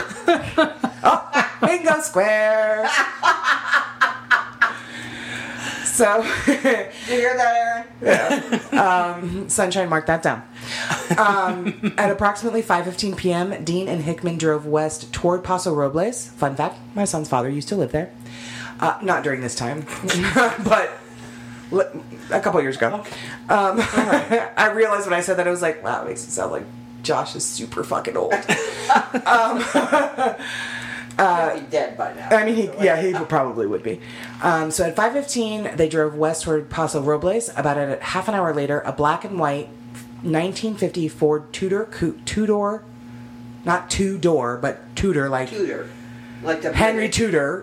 Oh, bingo square. So, Did you hear that, Aaron? yeah. Um, sunshine, mark that down. Um, at approximately five fifteen p.m., Dean and Hickman drove west toward Paso Robles. Fun fact, my son's father used to live there. Uh, not during this time, but a couple years ago. Okay. Um, I realized when I said that, I was like, wow, it makes it sound like Josh is super fucking old. um, Uh, He'd be dead by now. I mean, he, yeah, he probably would be. Um, so at five fifteen, they drove west toward Paso Robles. About a half an hour later, a black and white nineteen fifty Ford Tudor coupe, two-door, not two-door, but Tudor, like Tudor. Like the Henry Tudor.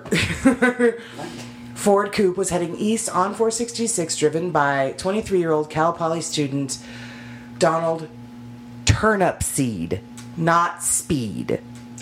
Ford coupe was heading east on four sixty-six, driven by twenty-three-year-old Cal Poly student Donald Turnipseed, not Speed.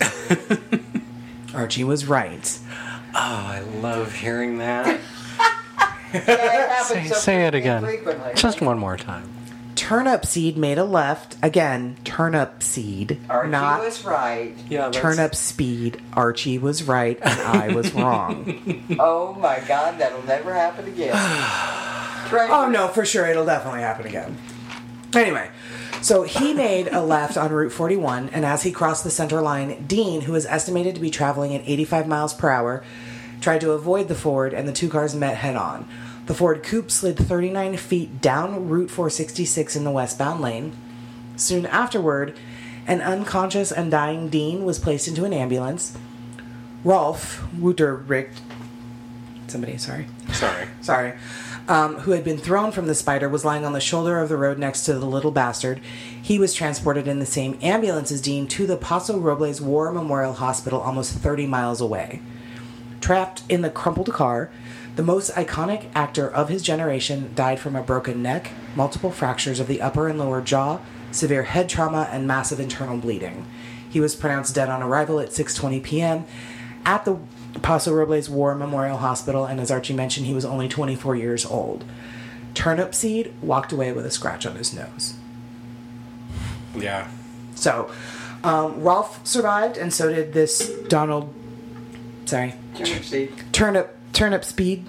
Archie was right. Oh, I love hearing that. Yeah, it happens say, so say it again. frequently. Just one more time. Turnipseed made a left. Again, Turnipseed, Archie not was right. Yeah, that's... Turnip Speed. Archie was right and I was wrong. Oh my God, that'll never happen again. Try Oh no, for sure, it'll definitely happen again. Anyway, so he made a left on Route forty-one, and as he crossed the center line, Dean, who was estimated to be traveling at eighty-five miles per hour, tried to avoid the Ford, and the two cars met head-on. The Ford coupe slid thirty-nine feet down Route four sixty-six in the westbound lane. Soon afterward, an unconscious and dying Dean was placed into an ambulance. Rolf Wutterich, somebody, sorry. Sorry. Sorry. Um, who had been thrown from the Spider, was lying on the shoulder of the road next to the little bastard. He was transported in the same ambulance as Dean to the Paso Robles War Memorial Hospital almost thirty miles away. Trapped in the crumpled car, the most iconic actor of his generation died from a broken neck, multiple fractures of the upper and lower jaw, severe head trauma, and massive internal bleeding. He was pronounced dead on arrival at six twenty p.m. at the Paso Robles War Memorial Hospital, and as Archie mentioned, he was only twenty-four years old. Turnipseed walked away with a scratch on his nose. Yeah. So, um, Rolf survived, and so did this Donald... Sorry. Turnip seed. Turnip... Turnip Speed.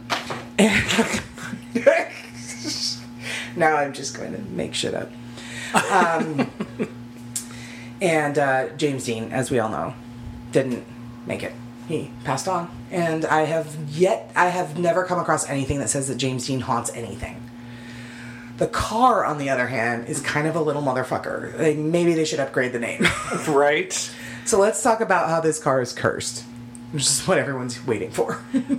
Now I'm just going to make shit up. Um, and uh, James Dean, as we all know, didn't make it. He passed on. And I have yet, I have never come across anything that says that James Dean haunts anything. The car, on the other hand, is kind of a little motherfucker. Like, maybe they should upgrade the name. Right. So let's talk about how this car is cursed, which is what everyone's waiting for.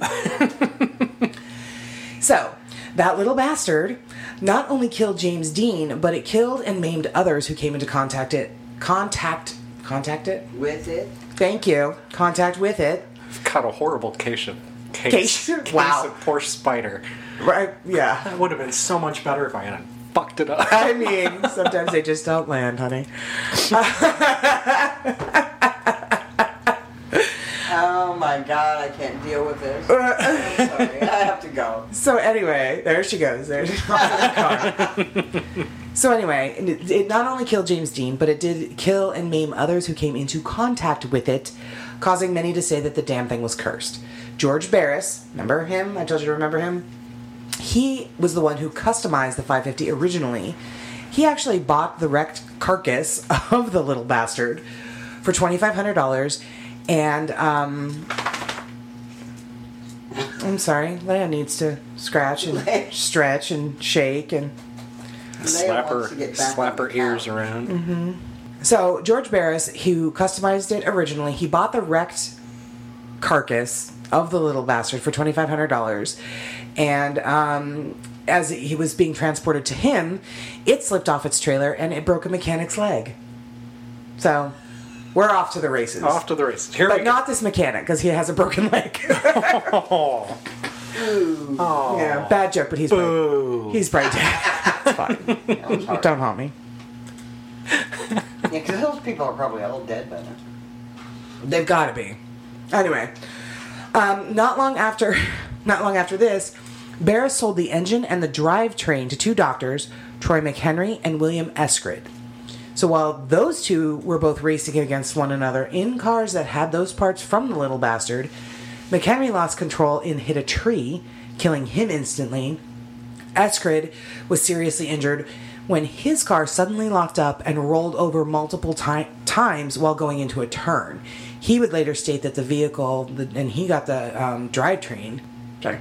So, that little bastard not only killed James Dean, but it killed and maimed others who came into contact it. Contact. Contact it? With it. Thank you. Contact with it. I've caught a horrible case of case, Case? case Wow. of poor Spider. Right, yeah. That would have been so much better if I hadn't fucked it up. I mean, sometimes they just don't land, honey. Oh my God, I can't deal with this. I'm sorry, I have to go. So anyway, there she goes. There's the car. So anyway, it, it not only killed James Dean, but it did kill and maim others who came into contact with it, causing many to say that the damn thing was cursed. George Barris, remember him? I told you to remember him? He was the one who customized the five fifty originally. He actually bought the wrecked carcass of the little bastard for twenty-five hundred dollars, and um, I'm sorry, Leia needs to scratch and stretch and shake and slap her, wants to get back slap on her the ears couch. around. Mm-hmm. So George Barris, who customized it originally, he bought the wrecked carcass of the little bastard for twenty-five hundred dollars, and um, as he was being transported to him, it slipped off its trailer and it broke a mechanic's leg. So we're off to the races. Off to the races. Here but we go. not this mechanic, because he has a broken leg. Oh. Oh. Yeah, bad joke, but he's Boo. probably, he's probably dead. It's fine. I'm sorry. Don't haunt me. Yeah, because those people are probably all dead by now. They've got to be. Anyway, um, not long after, not long after this, Barris sold the engine and the drivetrain to two doctors, Troy McHenry and William Eskrid. So while those two were both racing against one another in cars that had those parts from the little bastard, McHenry lost control and hit a tree, killing him instantly. Eskrid was seriously injured when his car suddenly locked up and rolled over multiple ti- times while going into a turn. He would later state that the vehicle, the, and he got the um, drivetrain. Sorry.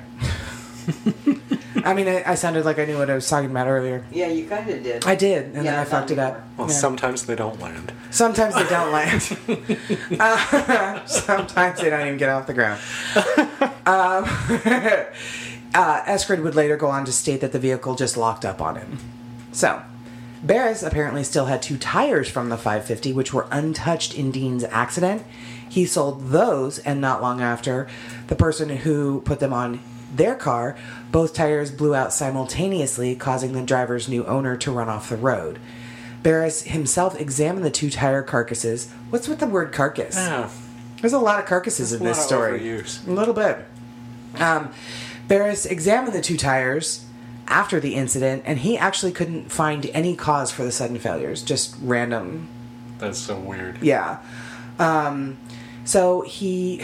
I mean, I, I sounded like I knew what I was talking about earlier. Yeah, you kind of did. I did, and Yeah, then I not fucked it up. Well, Yeah. sometimes they don't land. Sometimes they don't land. uh, sometimes they don't even get off the ground. Um, uh, Eskrid would later go on to state that the vehicle just locked up on him. So, Barris apparently still had two tires from the five fifty, which were untouched in Dean's accident. He sold those, and not long after, the person who put them on their car, both tires blew out simultaneously, causing the driver's new owner to run off the road. Barris himself examined the two tire carcasses. What's with the word carcass? Yeah. There's a lot of carcasses There's in a this lot of story. overuse. A little bit. Um, Barris examined the two tires after the incident, and he actually couldn't find any cause for the sudden failures. Just random. That's so weird. Yeah. Um, so he...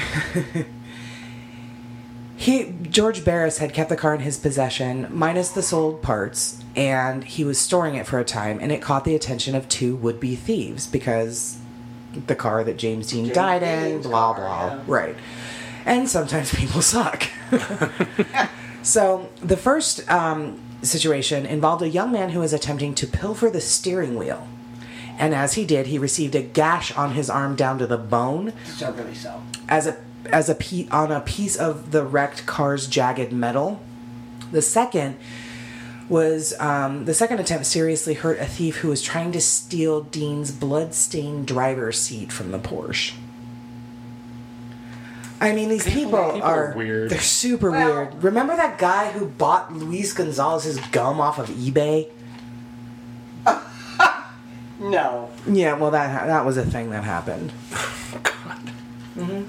He George Barris had kept the car in his possession, minus the sold parts, and he was storing it for a time, and it caught the attention of two would-be thieves, because the car that James Dean James died in, Dean's blah, car, blah. yeah. Right. And sometimes people suck. So, the first um, situation involved a young man who was attempting to pilfer the steering wheel. And as he did, he received a gash on his arm down to the bone Certainly so. as a as a pe- on a piece of the wrecked car's jagged metal. The second was um, the second attempt seriously hurt a thief who was trying to steal Dean's blood-stained driver's seat from the Porsche. I mean, these people, people are, are weird. They're super Well- weird. Remember that guy who bought Luis Gonzalez's gum off of eBay? No. Yeah, well, that that was a thing that happened. God.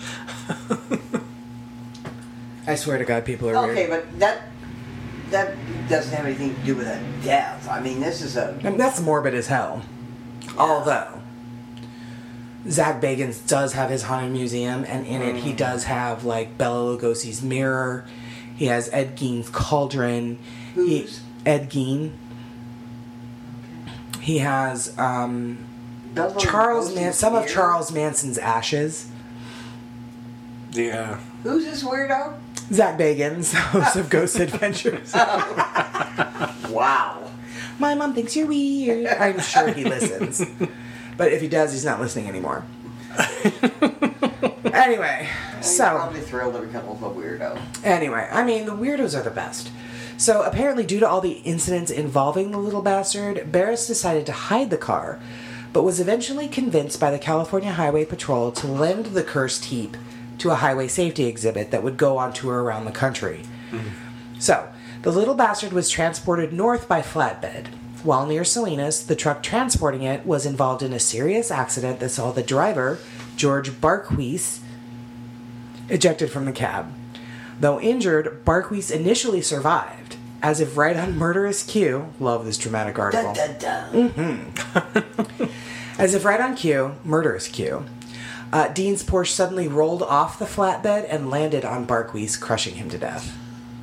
I swear to God, people are Okay, weird. but that that doesn't have anything to do with a death. I mean, this is a I mean, that's morbid as hell. Although, Zach Bagans does have his haunted museum, and in it he does have, like, Bela Lugosi's mirror. He has Ed Gein's cauldron. He, Who's? Ed Gein. He has um, Bela Charles Lugosi's Man- some of mirror? Charles Manson's ashes. Yeah. Who's this weirdo? Zach Bagans, host of Ghost Adventures. Wow. My mom thinks you're weird. I'm sure he listens. But if he does, he's not listening anymore. Anyway, Well, so... you're probably thrilled to become a weirdo. Anyway, I mean, the weirdos are the best. So apparently, due to all the incidents involving the little bastard, Barris decided to hide the car, but was eventually convinced by the California Highway Patrol to lend the cursed heap to a highway safety exhibit that would go on tour around the country. Mm-hmm. So, the little bastard was transported north by flatbed. While near Salinas, the truck transporting it was involved in a serious accident that saw the driver, George Barquis, ejected from the cab. Though injured, Barquis initially survived, as if right on murderous cue. Love this dramatic article. Dun, dun, dun. As if right on cue, murderous cue, uh, Dean's Porsche suddenly rolled off the flatbed and landed on Barquis, crushing him to death.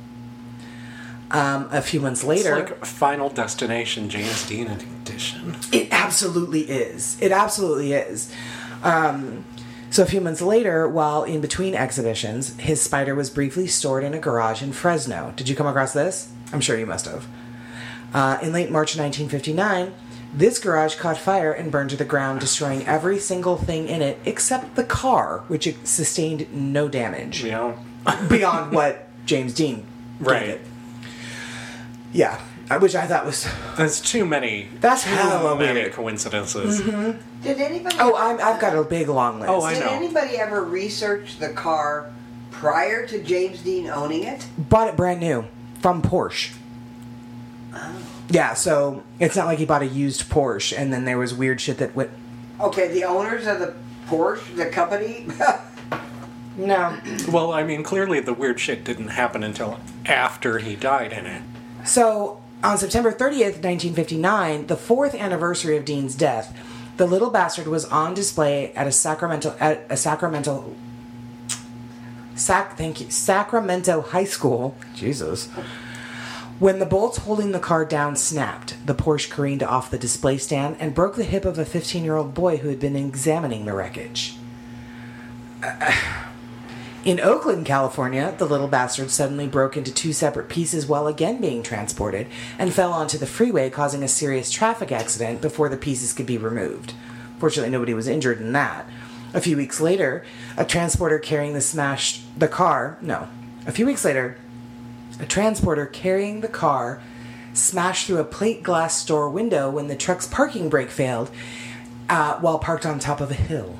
Um, a few months later... It's like Final Destination James Dean edition. It absolutely is. It absolutely is. Um, so a few months later, while in between exhibitions, his Spider was briefly stored in a garage in Fresno. Did you come across this? I'm sure you must have. Uh, in late March nineteen fifty-nine, this garage caught fire and burned to the ground, destroying every single thing in it except the car, which it sustained no damage. You know? Beyond what James Dean gave Right. it. Yeah, which I thought was... There's too many. That's too hella many weird. coincidences. Did anybody? Oh, I'm, I've got a big long list. Oh, I Did know. anybody ever research the car prior to James Dean owning it? Bought it brand new from Porsche. Oh. Yeah, so it's not like he bought a used Porsche and then there was weird shit that went... Okay, the owners of the Porsche, the company. No. Well, I mean, clearly the weird shit didn't happen until after he died in it. So, on September thirtieth, nineteen fifty-nine, the fourth anniversary of Dean's death, the little bastard was on display at a Sacramento... At a Sacramento... Sac, thank you. Sacramento High School. Jesus. When the bolts holding the car down snapped, the Porsche careened off the display stand and broke the hip of a fifteen-year-old boy who had been examining the wreckage. Uh, in Oakland, California, the little bastard suddenly broke into two separate pieces while again being transported and fell onto the freeway, causing a serious traffic accident before the pieces could be removed. Fortunately, nobody was injured in that. A few weeks later, a transporter carrying the smashed the car, no, a few weeks later, a transporter carrying the car smashed through a plate glass store window when the truck's parking brake failed uh, while parked on top of a hill.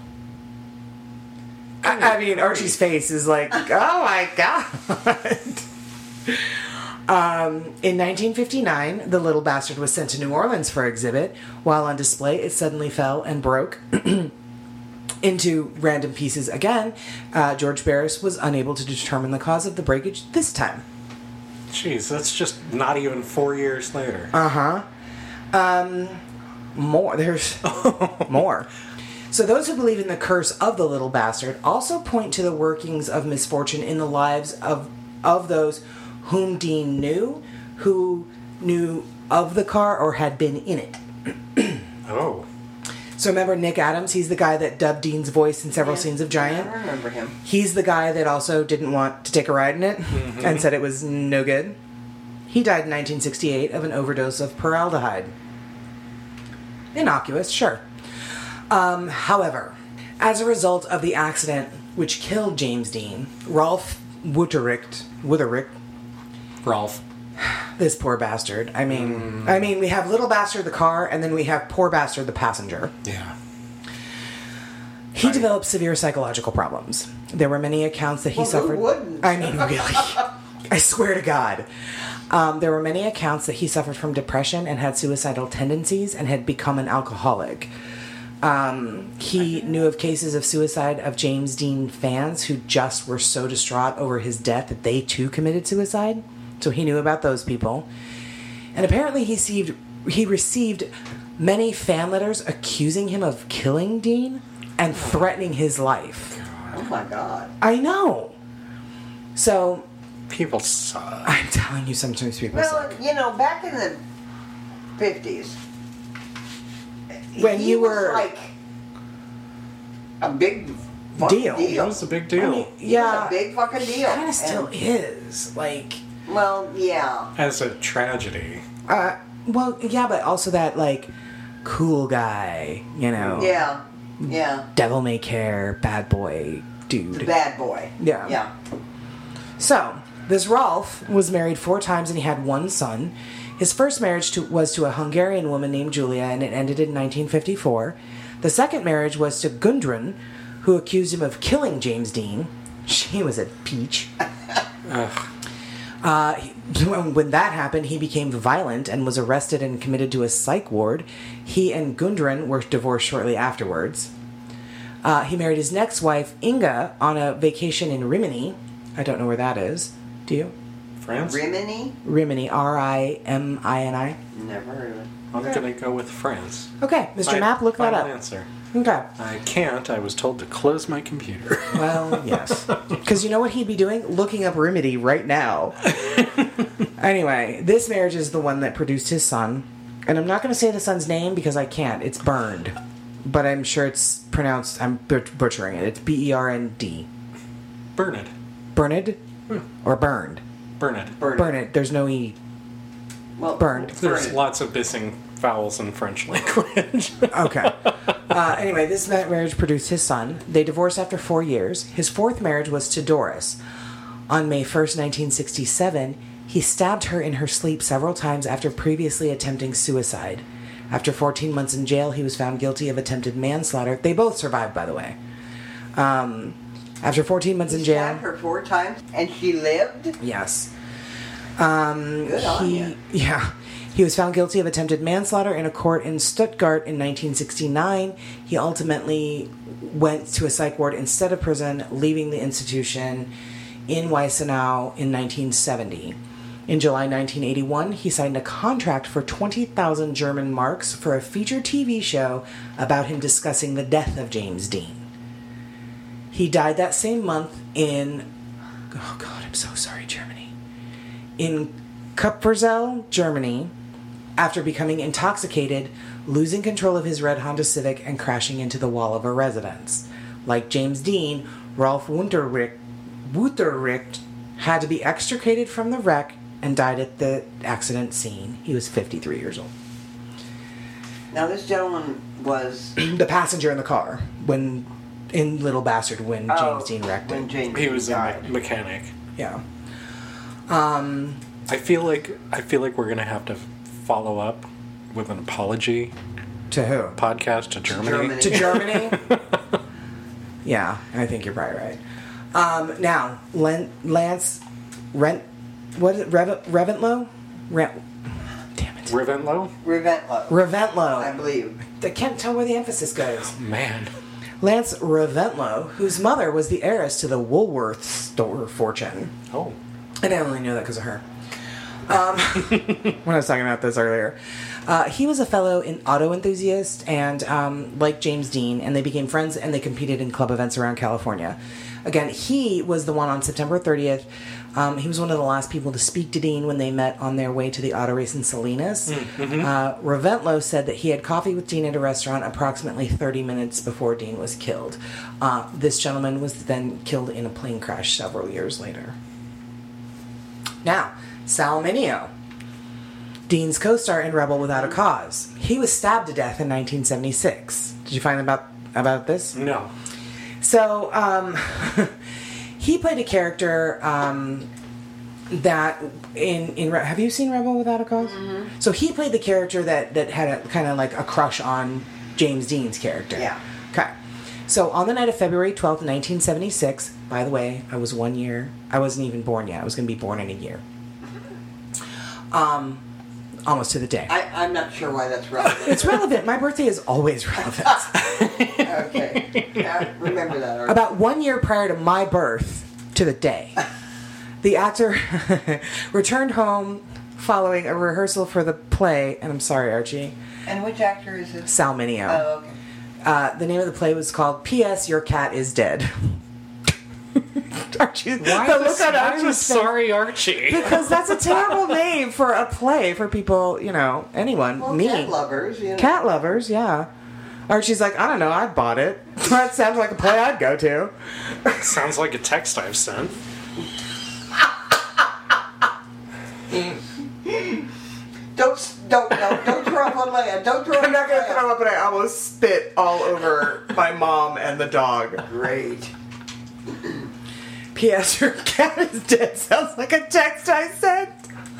I, I mean, Archie's face is like, oh my god. um, in nineteen fifty-nine, the little bastard was sent to New Orleans for exhibit. While on display, it suddenly fell and broke into random pieces again. Uh, George Barris was unable to determine the cause of the breakage this time. Jeez, that's just not even four years later. Uh-huh. Um, more. There's more. So those who believe in the curse of the little bastard also point to the workings of misfortune in the lives of of those whom Dean knew, who knew of the car or had been in it. Oh. So remember Nick Adams? He's the guy that dubbed Dean's voice in several Yeah. scenes of Giant. I remember him. He's the guy that also didn't want to take a ride in it Mm-hmm. and said it was no good. He died in nineteen sixty-eight of an overdose of peraldehyde. Innocuous, sure. Um, however, as a result of the accident which killed James Dean, Rolf Wuthericht, Wuthericht, Rolf. this poor bastard. I mean, I mean, we have little bastard the car, and then we have poor bastard the passenger. Yeah. He Right. developed severe psychological problems. There were many accounts that he Well, who suffered. wouldn't? I mean, really. I swear to God. Um, there were many accounts that he suffered from depression and had suicidal tendencies and had become an alcoholic. Um, he knew of cases of suicide of James Dean fans who just were so distraught over his death that they too committed suicide. So he knew about those people. And apparently he received, he received many fan letters accusing him of killing Dean and threatening his life. Oh my god. I know. So, People suck. I'm telling you, sometimes people Well, suck. you know, back in the fifties, When he you was were- like a big fucking Deal. deal. That was a big deal. I mean, He yeah, was a big fucking deal. kind of still And- is. Like, Well, yeah. As a tragedy. uh, well, yeah, but also that, like, cool guy, you know? Yeah. Yeah. Devil may care, bad boy The dude. bad boy. Yeah. Yeah. So, this Rolf was married four times and he had one son. His first marriage to, was to a Hungarian woman named Julia, and it ended in nineteen fifty-four. The second marriage was to Gudrun, who accused him of killing James Dean. She was a peach. Uh, he- when that happened, he became violent and was arrested and committed to a psych ward. He and Gudrun were divorced shortly afterwards. Uh, he married his next wife, Inga, on a vacation in Rimini. I don't know where that is. Do you? France? Rimini? Rimini, R I M I N I. Never heard of it. I'm going to go with France. Okay, Mister Fi- Mapp, look that final up. answer. Okay. I can't. I was told to close my computer. Well, yes. Because you know what he'd be doing? Looking up Rimini right now. Anyway, this marriage is the one that produced his son. And I'm not going to say the son's name because I can't. It's Burned. But I'm sure it's pronounced, I'm but- butchering it. It's B E R N D. Bernard. Burned? Or Burned? Bernard. Burn. Burned. There's no E. Well, Burned. There's Bernard. lots of missing vowels in French language. Okay. Uh, anyway, this ma- marriage produced his son. They divorced after four years. His fourth marriage was to Doris. On May first, nineteen sixty-seven, he stabbed her in her sleep several times after previously attempting suicide. After fourteen months in jail, he was found guilty of attempted manslaughter. They both survived, by the way. Um, after fourteen months in He jail... stabbed her four times and she lived? Yes. Um, Good on he, ya. Yeah. He was found guilty of attempted manslaughter in a court in Stuttgart in nineteen sixty-nine. He ultimately went to a psych ward instead of prison, leaving the institution in Weisenau in nineteen seventy. In July nineteen eighty-one, he signed a contract for twenty thousand German marks for a feature T V show about him discussing the death of James Dean. He died that same month in... Oh, God, I'm so sorry, Germany. In Kupferzell, Germany, after becoming intoxicated, losing control of his red Honda Civic and crashing into the wall of a residence. Like James Dean, Rolf Wunderlich, Wutherich had to be extricated from the wreck and died at the accident scene. He was fifty-three years old. Now, this gentleman was... The passenger in the car when in Little Bastard when James oh, Dean wrecked when it. James He was a died. me- mechanic. Yeah. Um, I feel like I feel like we're gonna have to follow up with an apology to who? podcast to Germany. Germany. To Germany? Yeah, I think you're probably right. Um, now, Len, Lance Rent... What is it? Rev, Reventlow? Rent... Damn it. Reventlow? Reventlow. I Reventlow. believe. I can't tell where the emphasis goes. Man. Lance Reventlow, whose mother was the heiress to the Woolworth store fortune. Oh. And I only knew that because of her. Um, when I was talking about this earlier. Uh, he was a fellow in auto enthusiast and um, like James Dean, and they became friends and they competed in club events around California. Again, he was the one on September thirtieth. Um, he was one of the last people to speak to Dean when they met on their way to the auto race in Salinas. Mm-hmm. Uh, Reventlow said that he had coffee with Dean at a restaurant approximately thirty minutes before Dean was killed. Uh, this gentleman was then killed in a plane crash several years later. Now, Sal Mineo, Dean's co-star in Rebel Without a Cause. He was stabbed to death in nineteen seventy-six. Did you find about about this? No. So, um, he played a character um, that in in Re- have you seen Rebel Without a Cause? Mm-hmm. So he played the character that that had a kind of like a crush on James Dean's character. Yeah. Okay. So on the night of February twelfth, nineteen seventy-six. By the way, I was one year. I wasn't even born yet. I was going to be born in a year. Um, almost to the day. I, I'm not sure why that's relevant. It's relevant. My birthday is always relevant. Okay. Yeah, remember that. Art. About one year prior to my birth, to the day, the actor returned home following a rehearsal for the play, and I'm sorry, Archie, And which actor is it? Sal Mineo. Oh, okay. Uh, the name of the play was called P S Your Cat is Dead. Archie, Why the the, look on why Archie's the face- sorry Archie? Because that's a terrible name for a play for people, you know, anyone. Well, me. cat lovers, you know. Cat lovers, yeah. Archie's like, I don't know, I bought it. That sounds like a play I'd go to. Sounds like a text I've sent. Don't, don't, no, don't throw up on land. Don't throw up I'm not on gonna land. throw up, but I almost spit all over my mom and the dog. Great. P S Your cat is dead sounds like a text I sent.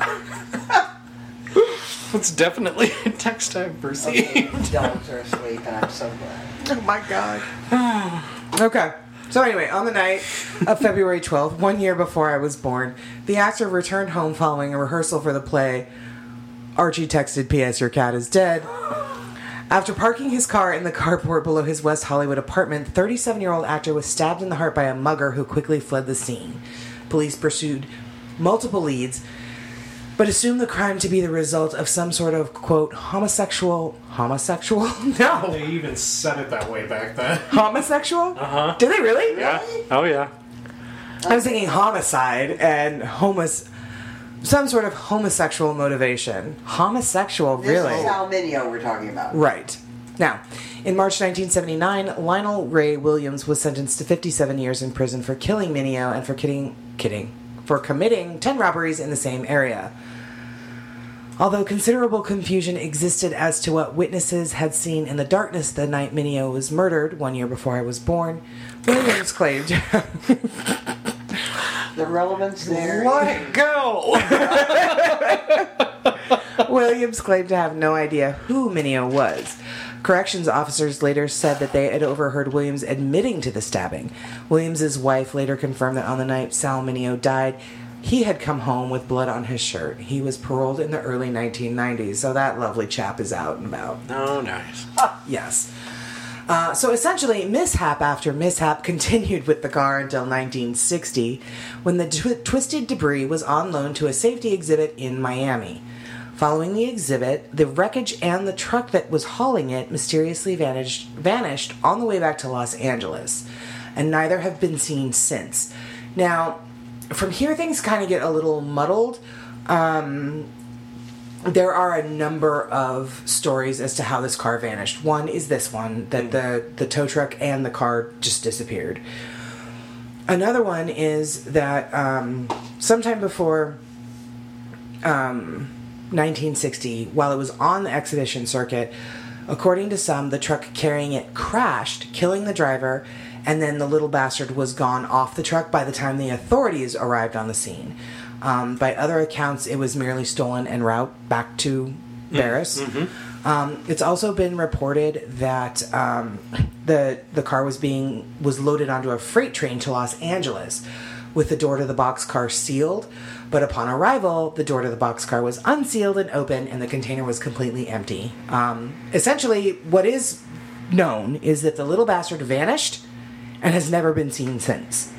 It's definitely a text I've received. Okay, dogs are asleep, and I'm so glad. Oh my god. Okay. So anyway, on the night of February twelfth, one year before I was born, the actor returned home following a rehearsal for the play. Archie texted, P S Your cat is dead. After parking his car in the carport below his West Hollywood apartment, the thirty-seven-year-old actor was stabbed in the heart by a mugger who quickly fled the scene. Police pursued multiple leads, but assumed the crime to be the result of some sort of, quote, homosexual... Homosexual? No. They even said it that way back then. Homosexual? Uh-huh. Did they really? Yeah. Oh, yeah. I was thinking homicide and homos... Some sort of homosexual motivation. Homosexual, This really? is Sal Mineo we're talking about. Right. Now, in March nineteen seventy-nine, Lionel Ray Williams was sentenced to fifty-seven years in prison for killing Mineo and for kidding, kidding, for committing ten robberies in the same area. Although considerable confusion existed as to what witnesses had seen in the darkness the night Mineo was murdered, one year before I was born, Williams claimed... The relevance there. Let it go! Williams claimed to have no idea who Mineo was. Corrections officers later said that they had overheard Williams admitting to the stabbing. Williams's wife later confirmed that on the night Sal Mineo died, he had come home with blood on his shirt. He was paroled in the early nineteen nineties, so that lovely chap is out and about. Oh, nice. Yes. Uh, so essentially, mishap after mishap continued with the car until nineteen sixty, when the tw- twisted debris was on loan to a safety exhibit in Miami. Following the exhibit, the wreckage and the truck that was hauling it mysteriously vanished, vanished on the way back to Los Angeles, and neither have been seen since. Now, from here things kind of get a little muddled. Um, there are a number of stories as to how this car vanished. One is this one, that the, the tow truck and the car just disappeared. Another one is that um, sometime before um, nineteen sixty, while it was on the exhibition circuit, according to some, the truck carrying it crashed, killing the driver, and then the little bastard was gone off the truck by the time the authorities arrived on the scene. Um, by other accounts, it was merely stolen en route back to Barris. Mm-hmm. Um, it's also been reported that um, the the car was being was loaded onto a freight train to Los Angeles, with the door to the boxcar sealed. But upon arrival, the door to the boxcar was unsealed and open, and the container was completely empty. Um, essentially, what is known is that the little bastard vanished and has never been seen since.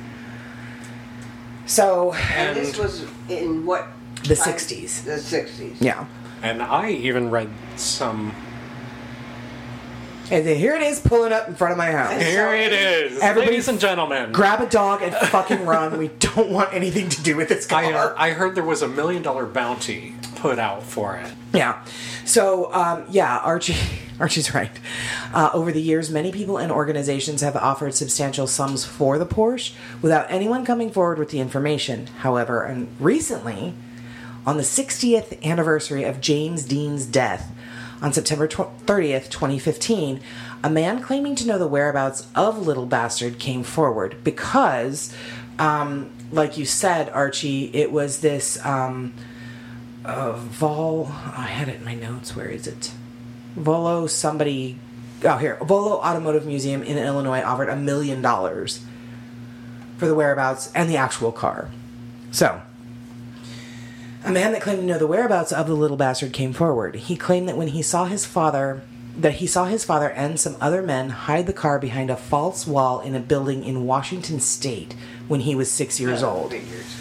So, and, and this was in what? The time? sixties. The sixties. Yeah. And I even read some... And then here it is pulling up in front of my house. Here it is. Everybody Ladies and gentlemen. Grab a dog and fucking run. We don't want anything to do with this car. I, uh, I heard there was a million dollar bounty put out for it. Yeah. So, um, yeah, Archie... Archie's right. Uh, over the years, many people and organizations have offered substantial sums for the Porsche without anyone coming forward with the information. However, and recently, on the sixtieth anniversary of James Dean's death, on September thirtieth, twenty fifteen, a man claiming to know the whereabouts of Little Bastard came forward because, um, like you said, Archie, it was this um, uh, Vol... I had it in my notes. Where is it? Volo somebody... Oh, here. Volo Automotive Museum in Illinois offered a million dollars for the whereabouts and the actual car. So, a man that claimed to know the whereabouts of the little bastard came forward. He claimed that when he saw his father... that he saw his father and some other men hide the car behind a false wall in a building in Washington State when he was six years Oh, old. figures.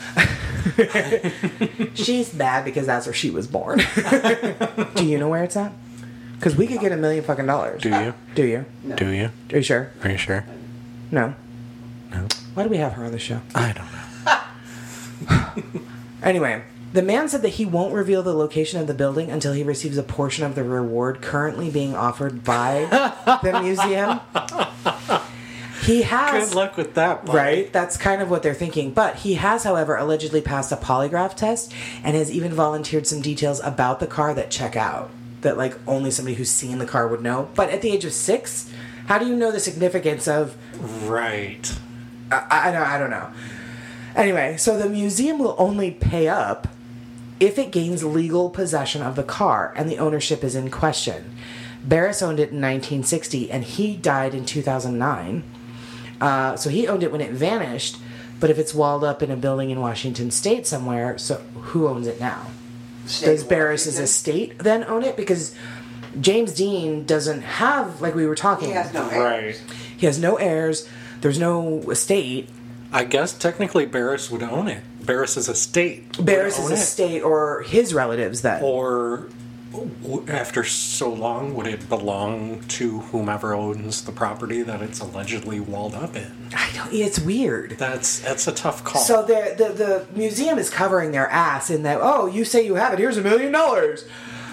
She's bad because that's where she was born. Do you know where it's at? Because we could get a million fucking dollars. Do you? Do you? No. Do you? Are you sure? Are you sure? No. No. Why do we have her on the show? I don't know. Anyway, the man said that he won't reveal the location of the building until he receives a portion of the reward currently being offered by the museum. He has... Good luck with that, buddy. Right? That's kind of what they're thinking. But he has, however, allegedly passed a polygraph test and has even volunteered some details about the car that check out. That, like, only somebody who's seen the car would know. But at the age of six, how do you know the significance of... Right. I, I, don't, I don't know. Anyway, so the museum will only pay up if it gains legal possession of the car and the ownership is in question. Barris owned it in nineteen sixty and he died in two thousand nine. Uh, so he owned it when it vanished, but if it's walled up in a building in Washington State somewhere, so who owns it now? State Does Barris's Washington. estate then own it? Because James Dean doesn't have, like we were talking, He has no heirs. Right. he has no heirs, there's no estate. I guess technically Barris would own it. Barris's estate. would Barris's own it. estate or his relatives then. Or w- after so long, would it belong to whomever owns the property that it's allegedly walled up in? I don't, it's weird. That's that's a tough call. So the, the the museum is covering their ass in that, oh, you say you have it, here's a million dollars.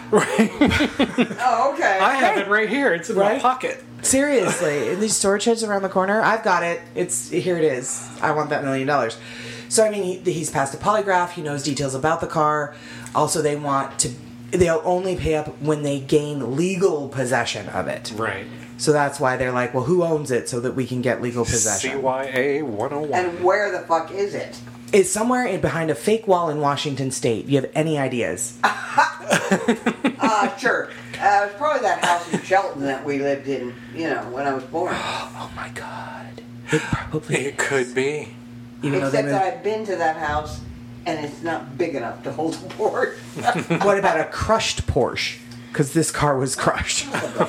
Oh, okay. I have it right here. It's in my Right? pocket. Seriously, in these storage sheds around the corner, I've got it. It's here. It is. I want that million dollars. So I mean, he, he's passed a polygraph. He knows details about the car. Also, they want to. They'll only pay up when they gain legal possession of it. Right. So that's why they're like, well, who owns it, so that we can get legal possession. C Y A one oh one. And where the fuck is it? It's somewhere in, behind a fake wall in Washington State. You have any ideas? Uh, sure. Uh, it's probably that house in Shelton that we lived in, you know, when I was born. Oh my god! It probably It could be. even though they Except moved. that I've been to that house and it's not big enough to hold a board. What about a crushed Porsche? Because this car was crushed.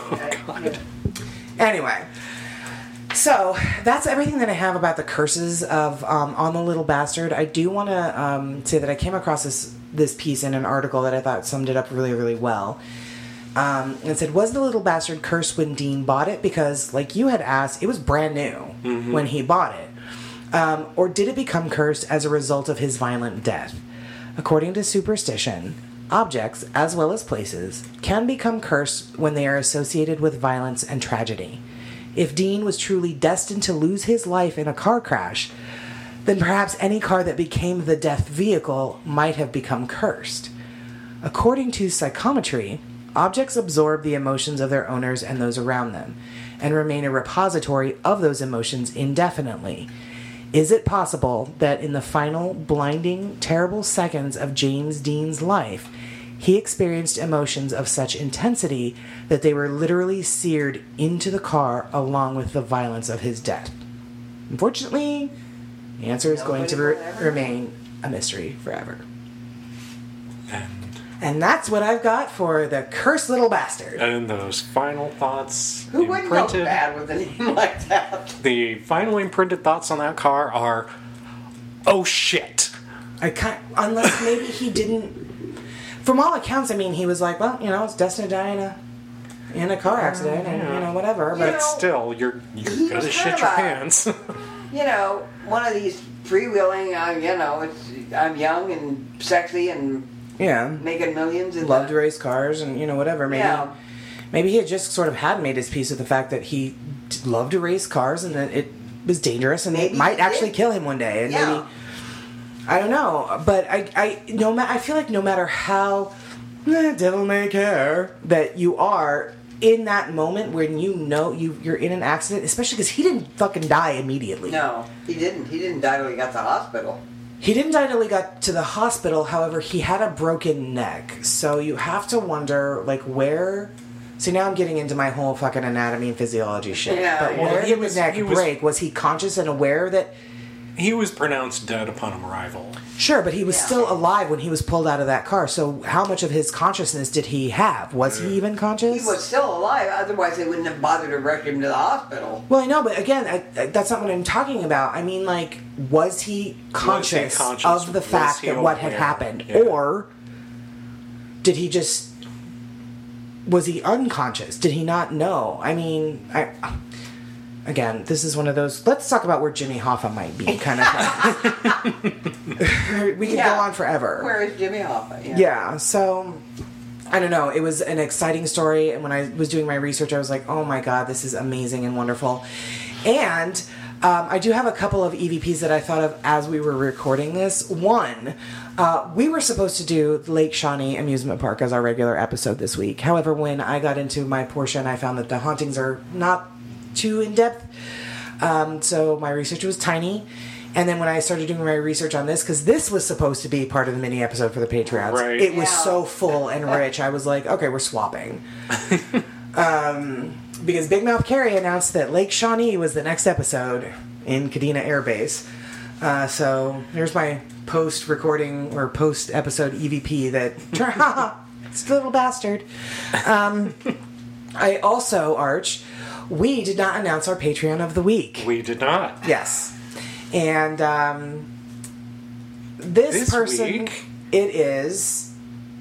Anyway, so that's everything that I have about the curses of um, on the little bastard. I do want to um, say that I came across this this piece in an article that I thought summed it up really, really well. Um, and it said, was the little bastard cursed when Dean bought it? Because, like you had asked, it was brand new when he bought it. Um, or did it become cursed as a result of his violent death? According to superstition, objects, as well as places, can become cursed when they are associated with violence and tragedy. If Dean was truly destined to lose his life in a car crash, then perhaps any car that became the death vehicle might have become cursed. According to psychometry, objects absorb the emotions of their owners and those around them, and remain a repository of those emotions indefinitely. Is it possible that in the final, blinding, terrible seconds of James Dean's life, he experienced emotions of such intensity that they were literally seared into the car along with the violence of his death? Unfortunately, the answer is going to re- remain a mystery forever. And, and that's what I've got for the cursed little bastard. and those final thoughts Who wouldn't go imprinted. bad with a name like that? The final imprinted thoughts on that car are, oh shit. I can't, unless maybe he didn't. From all accounts, I mean, he was like, well, you know, it's destined to die in a in a car accident, and you know, whatever. You But know, Still, you're you're he gonna was shit kind your of a- pants. You know, one of these freewheeling, uh, you know, it's, I'm young and sexy and yeah, making millions. And loved to race cars, and you know, whatever. Maybe Yeah. maybe he had just sort of had made his peace with the fact that he d- loved to race cars, and that it was dangerous, and Maybe it might he actually did. kill him one day, and Yeah. maybe. I don't know, but I, I, no, ma- I feel like no matter how eh, devil may care that you are in that moment when you know you you're in an accident, especially because he didn't fucking die immediately. No, he didn't. He didn't die till he got to the hospital. He didn't die till he got to the hospital. However, he had a broken neck, so you have to wonder like where. See, now I'm getting into my whole fucking anatomy and physiology shit. Yeah, but yeah. where He did was- the neck he was- break? Was he conscious and aware that? He was pronounced dead upon arrival. Sure, but he was Yeah. still alive when he was pulled out of that car. So how much of his consciousness did he have? Was he even conscious? He was still alive, otherwise they wouldn't have bothered to rush him to the hospital. Well, I know, but again, I, I, that's not what I'm talking about. I mean, like, was he conscious, conscious? of the Was fact he that what had aware? happened? Yeah. Or did he just... Was he unconscious? Did he not know? I mean, I... Again, this is one of those... Let's talk about where Jimmy Hoffa might be, kind of thing. We could Yeah. go on forever. Where is Jimmy Hoffa? Yeah. Yeah, so I don't know. It was an exciting story, and when I was doing my research, I was like, "Oh my god, this is amazing and wonderful." And um, I do have a couple of E V Ps that I thought of as we were recording this. One, uh, we were supposed to do Lake Shawnee Amusement Park as our regular episode this week. However, when I got into my portion, I found that the hauntings are not too in depth. Um, so my research was tiny. And then when I started doing my research on this, because this was supposed to be part of the mini episode for the Patreons, Right. it was Yeah. so full and rich. I was like, okay, we're swapping. um, because Big Mouth Carey announced that Lake Shawnee was the next episode in Kadena Air Base. Uh, so here's my post-recording or post-episode E V P that, it's the little bastard. Um, I also, Arch, we did not announce our Patreon of the week. We did not. Yes. And um, this, This person, week- it is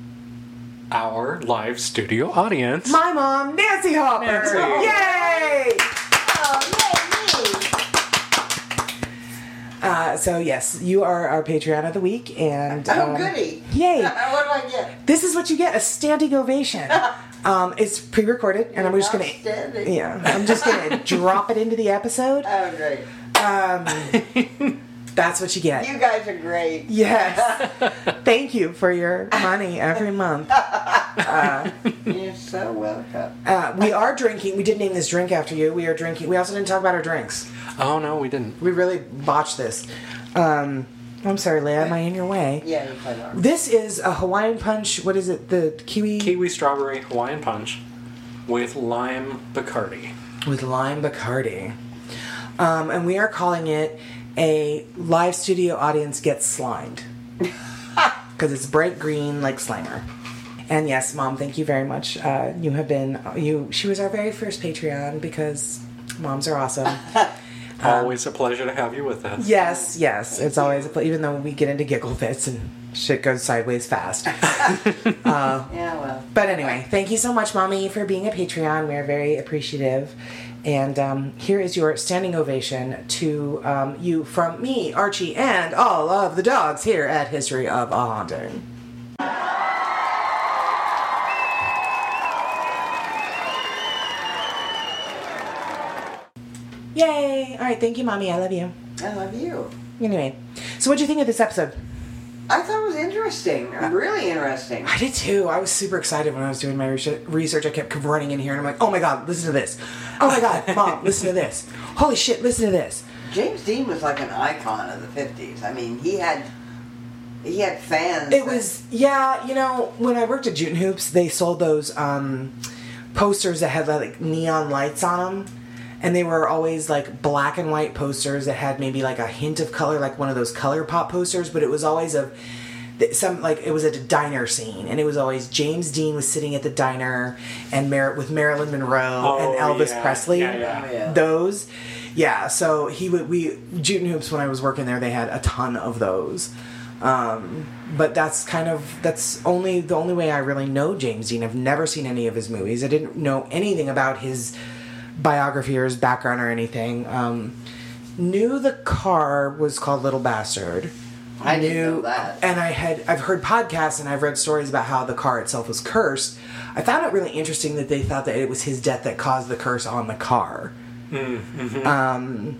Our live studio audience. my mom, Nancy Hopper. Nancy. Yay! Oh, yay, me! Uh, so yes, you are our Patreon of the week, and Oh, um, goody. yay! What do I get? This is what you get: a standing ovation. Um, it's pre-recorded, and I'm just gonna, Outstanding. yeah, I'm just gonna drop it into the episode. Oh, great. Um, that's what you get. You guys are great. Yes. Thank you for your money every month. You're so welcome. Uh, we are drinking. We did name this drink after you. We are drinking. We also didn't talk about our drinks. Oh no, we didn't. We really botched this. Um, I'm sorry, Leia. Am I in your way? Yeah, you quite are. This is a Hawaiian punch. What is it? The kiwi Kiwi strawberry Hawaiian punch with lime Bacardi. with lime Bacardi. Um, and we are calling it a live studio audience gets slimed. Because it's bright green like Slimer. And yes, Mom, thank you very much. Uh, you have been, you. She was our very first Patreon because moms are awesome. Always a pleasure to have you with us. Yes, yes. It's always, a pl- even though we get into giggle fits and shit goes sideways fast. Yeah, well. But anyway, thank you so much, Mommy, for being a Patreon. We're very appreciative. And um, here is your standing ovation to um, you from me, Archie, and all of the dogs here at History of a Haunting. Yay! All right, thank you, Mommy. I love you. I love you. Anyway, so what'd you think of this episode? I thought it was interesting. Really interesting. I did too. I was super excited when I was doing my research. I kept running in here and I'm like, oh my god, listen to this. Oh my god, Mom, listen to this. Holy shit, listen to this. James Dean was like an icon of the fifties. I mean, he had he had fans. It was, yeah, you know, when I worked at Jute and Hoops, they sold those um, posters that had like neon lights on them. And they were always like black and white posters that had maybe like a hint of color, like one of those color pop posters, but it was always of some, like it was at a diner scene, and it was always James Dean was sitting at the diner and Mar- with Marilyn Monroe Oh, and Elvis yeah. Presley. Yeah, yeah. Oh, yeah. Those, yeah. So he would we Jute and Hoops when I was working there, they had a ton of those. Um, but that's kind of that's only the only way I really know James Dean. I've never seen any of his movies. I didn't know anything about his biography or his background or anything. Um, knew the car was called Little Bastard. I didn't knew, know that. And I had I've heard podcasts and I've read stories about how the car itself was cursed. I found it really interesting that they thought that it was his death that caused the curse on the car. Mm-hmm. Um,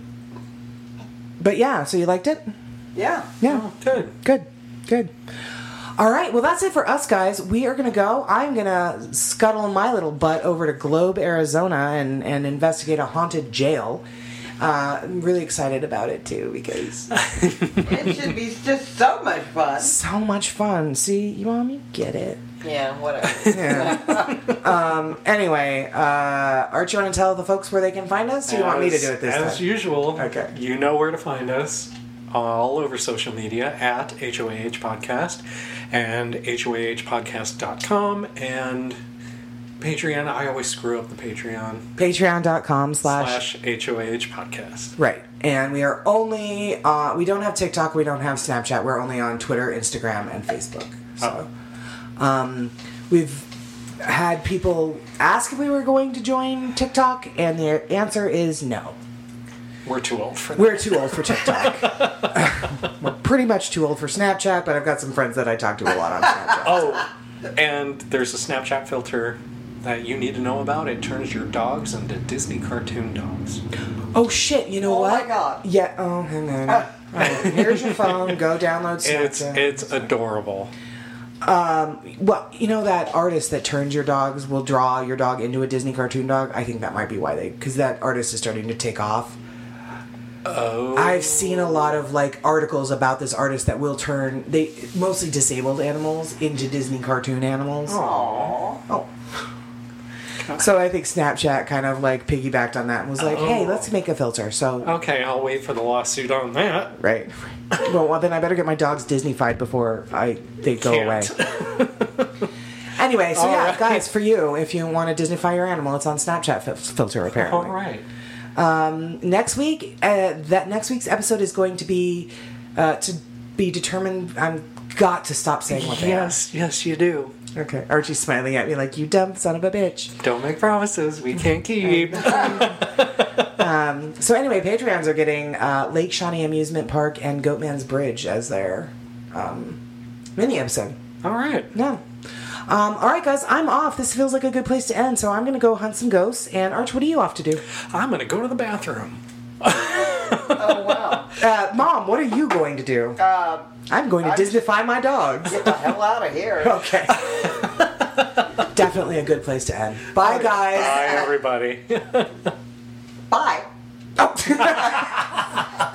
but yeah, so you liked it? Yeah. Yeah. Oh, good. Good. Good. All right, well, that's it for us, guys. We are going to go. I'm going to scuttle my little butt over to Globe, Arizona, and, and investigate a haunted jail. Uh, I'm really excited about it, too, because... It should be just so much fun. so much fun. See, you Mom, you get it. Yeah, whatever. Yeah. um, anyway, uh, Archie, you want to tell the folks where they can find us? Or do you want me to do it this as time? usual. Okay. You know where to find us. All over social media at H O A H Podcast and H O A H podcast dot com and Patreon. I always screw up the Patreon. Patreon.com slash... Slash H O A H Podcast. Right. And we are only... Uh, we don't have TikTok. We don't have Snapchat. We're only on Twitter, Instagram, and Facebook. So, um, we've had people ask if we were going to join TikTok, and the answer is no. We're too old for that. We're too old for TikTok. We're pretty much too old for Snapchat, but I've got some friends that I talk to a lot on Snapchat. Oh, and there's a Snapchat filter that you need to know about. It turns your dogs into Disney cartoon dogs. Oh shit! You know Oh what? my God. Yeah. Oh, hang on. All right, here's your phone. Go download Snapchat. It's it's adorable. Well, you know that artist that turns your dogs will draw your dog into a Disney cartoon dog. I think that might be why they, because that artist is starting to take off. Oh. I've seen a lot of like articles about this artist that will turn they mostly disabled animals into Disney cartoon animals. Aww. Oh. So I think Snapchat kind of like piggybacked on that and was like, "Hey, let's make a filter." So Okay, I'll wait for the lawsuit on that. right. Well, well, then I better get my dogs Disney-fied before I they go Can't. away. Anyway, so All yeah, right. guys, for you, if you want to Disney-fy your animal, it's on Snapchat fil- filter apparently. All right. Next week, uh, that next week's episode is going to be uh, to be determined. I'm got to stop saying what they Yes, yes, you do. are. Okay, Archie's smiling at me like, "You dumb son of a bitch." Don't make promises we can't keep. So anyway, Patreons are getting uh, Lake Shawnee Amusement Park and Goatman's Bridge as their um, mini episode. All right. Yeah. Um, all right, guys, I'm off. This feels like a good place to end, so I'm going to go hunt some ghosts. And Arch, what are you off to do? I'm going to go to the bathroom. Oh, wow. Uh, Mom, what are you going to do? Uh, I'm going to I'm- Disney-fy my dogs. get the hell out of here. Okay. Definitely a good place to end. Bye, guys. Bye, everybody. Bye. Oh.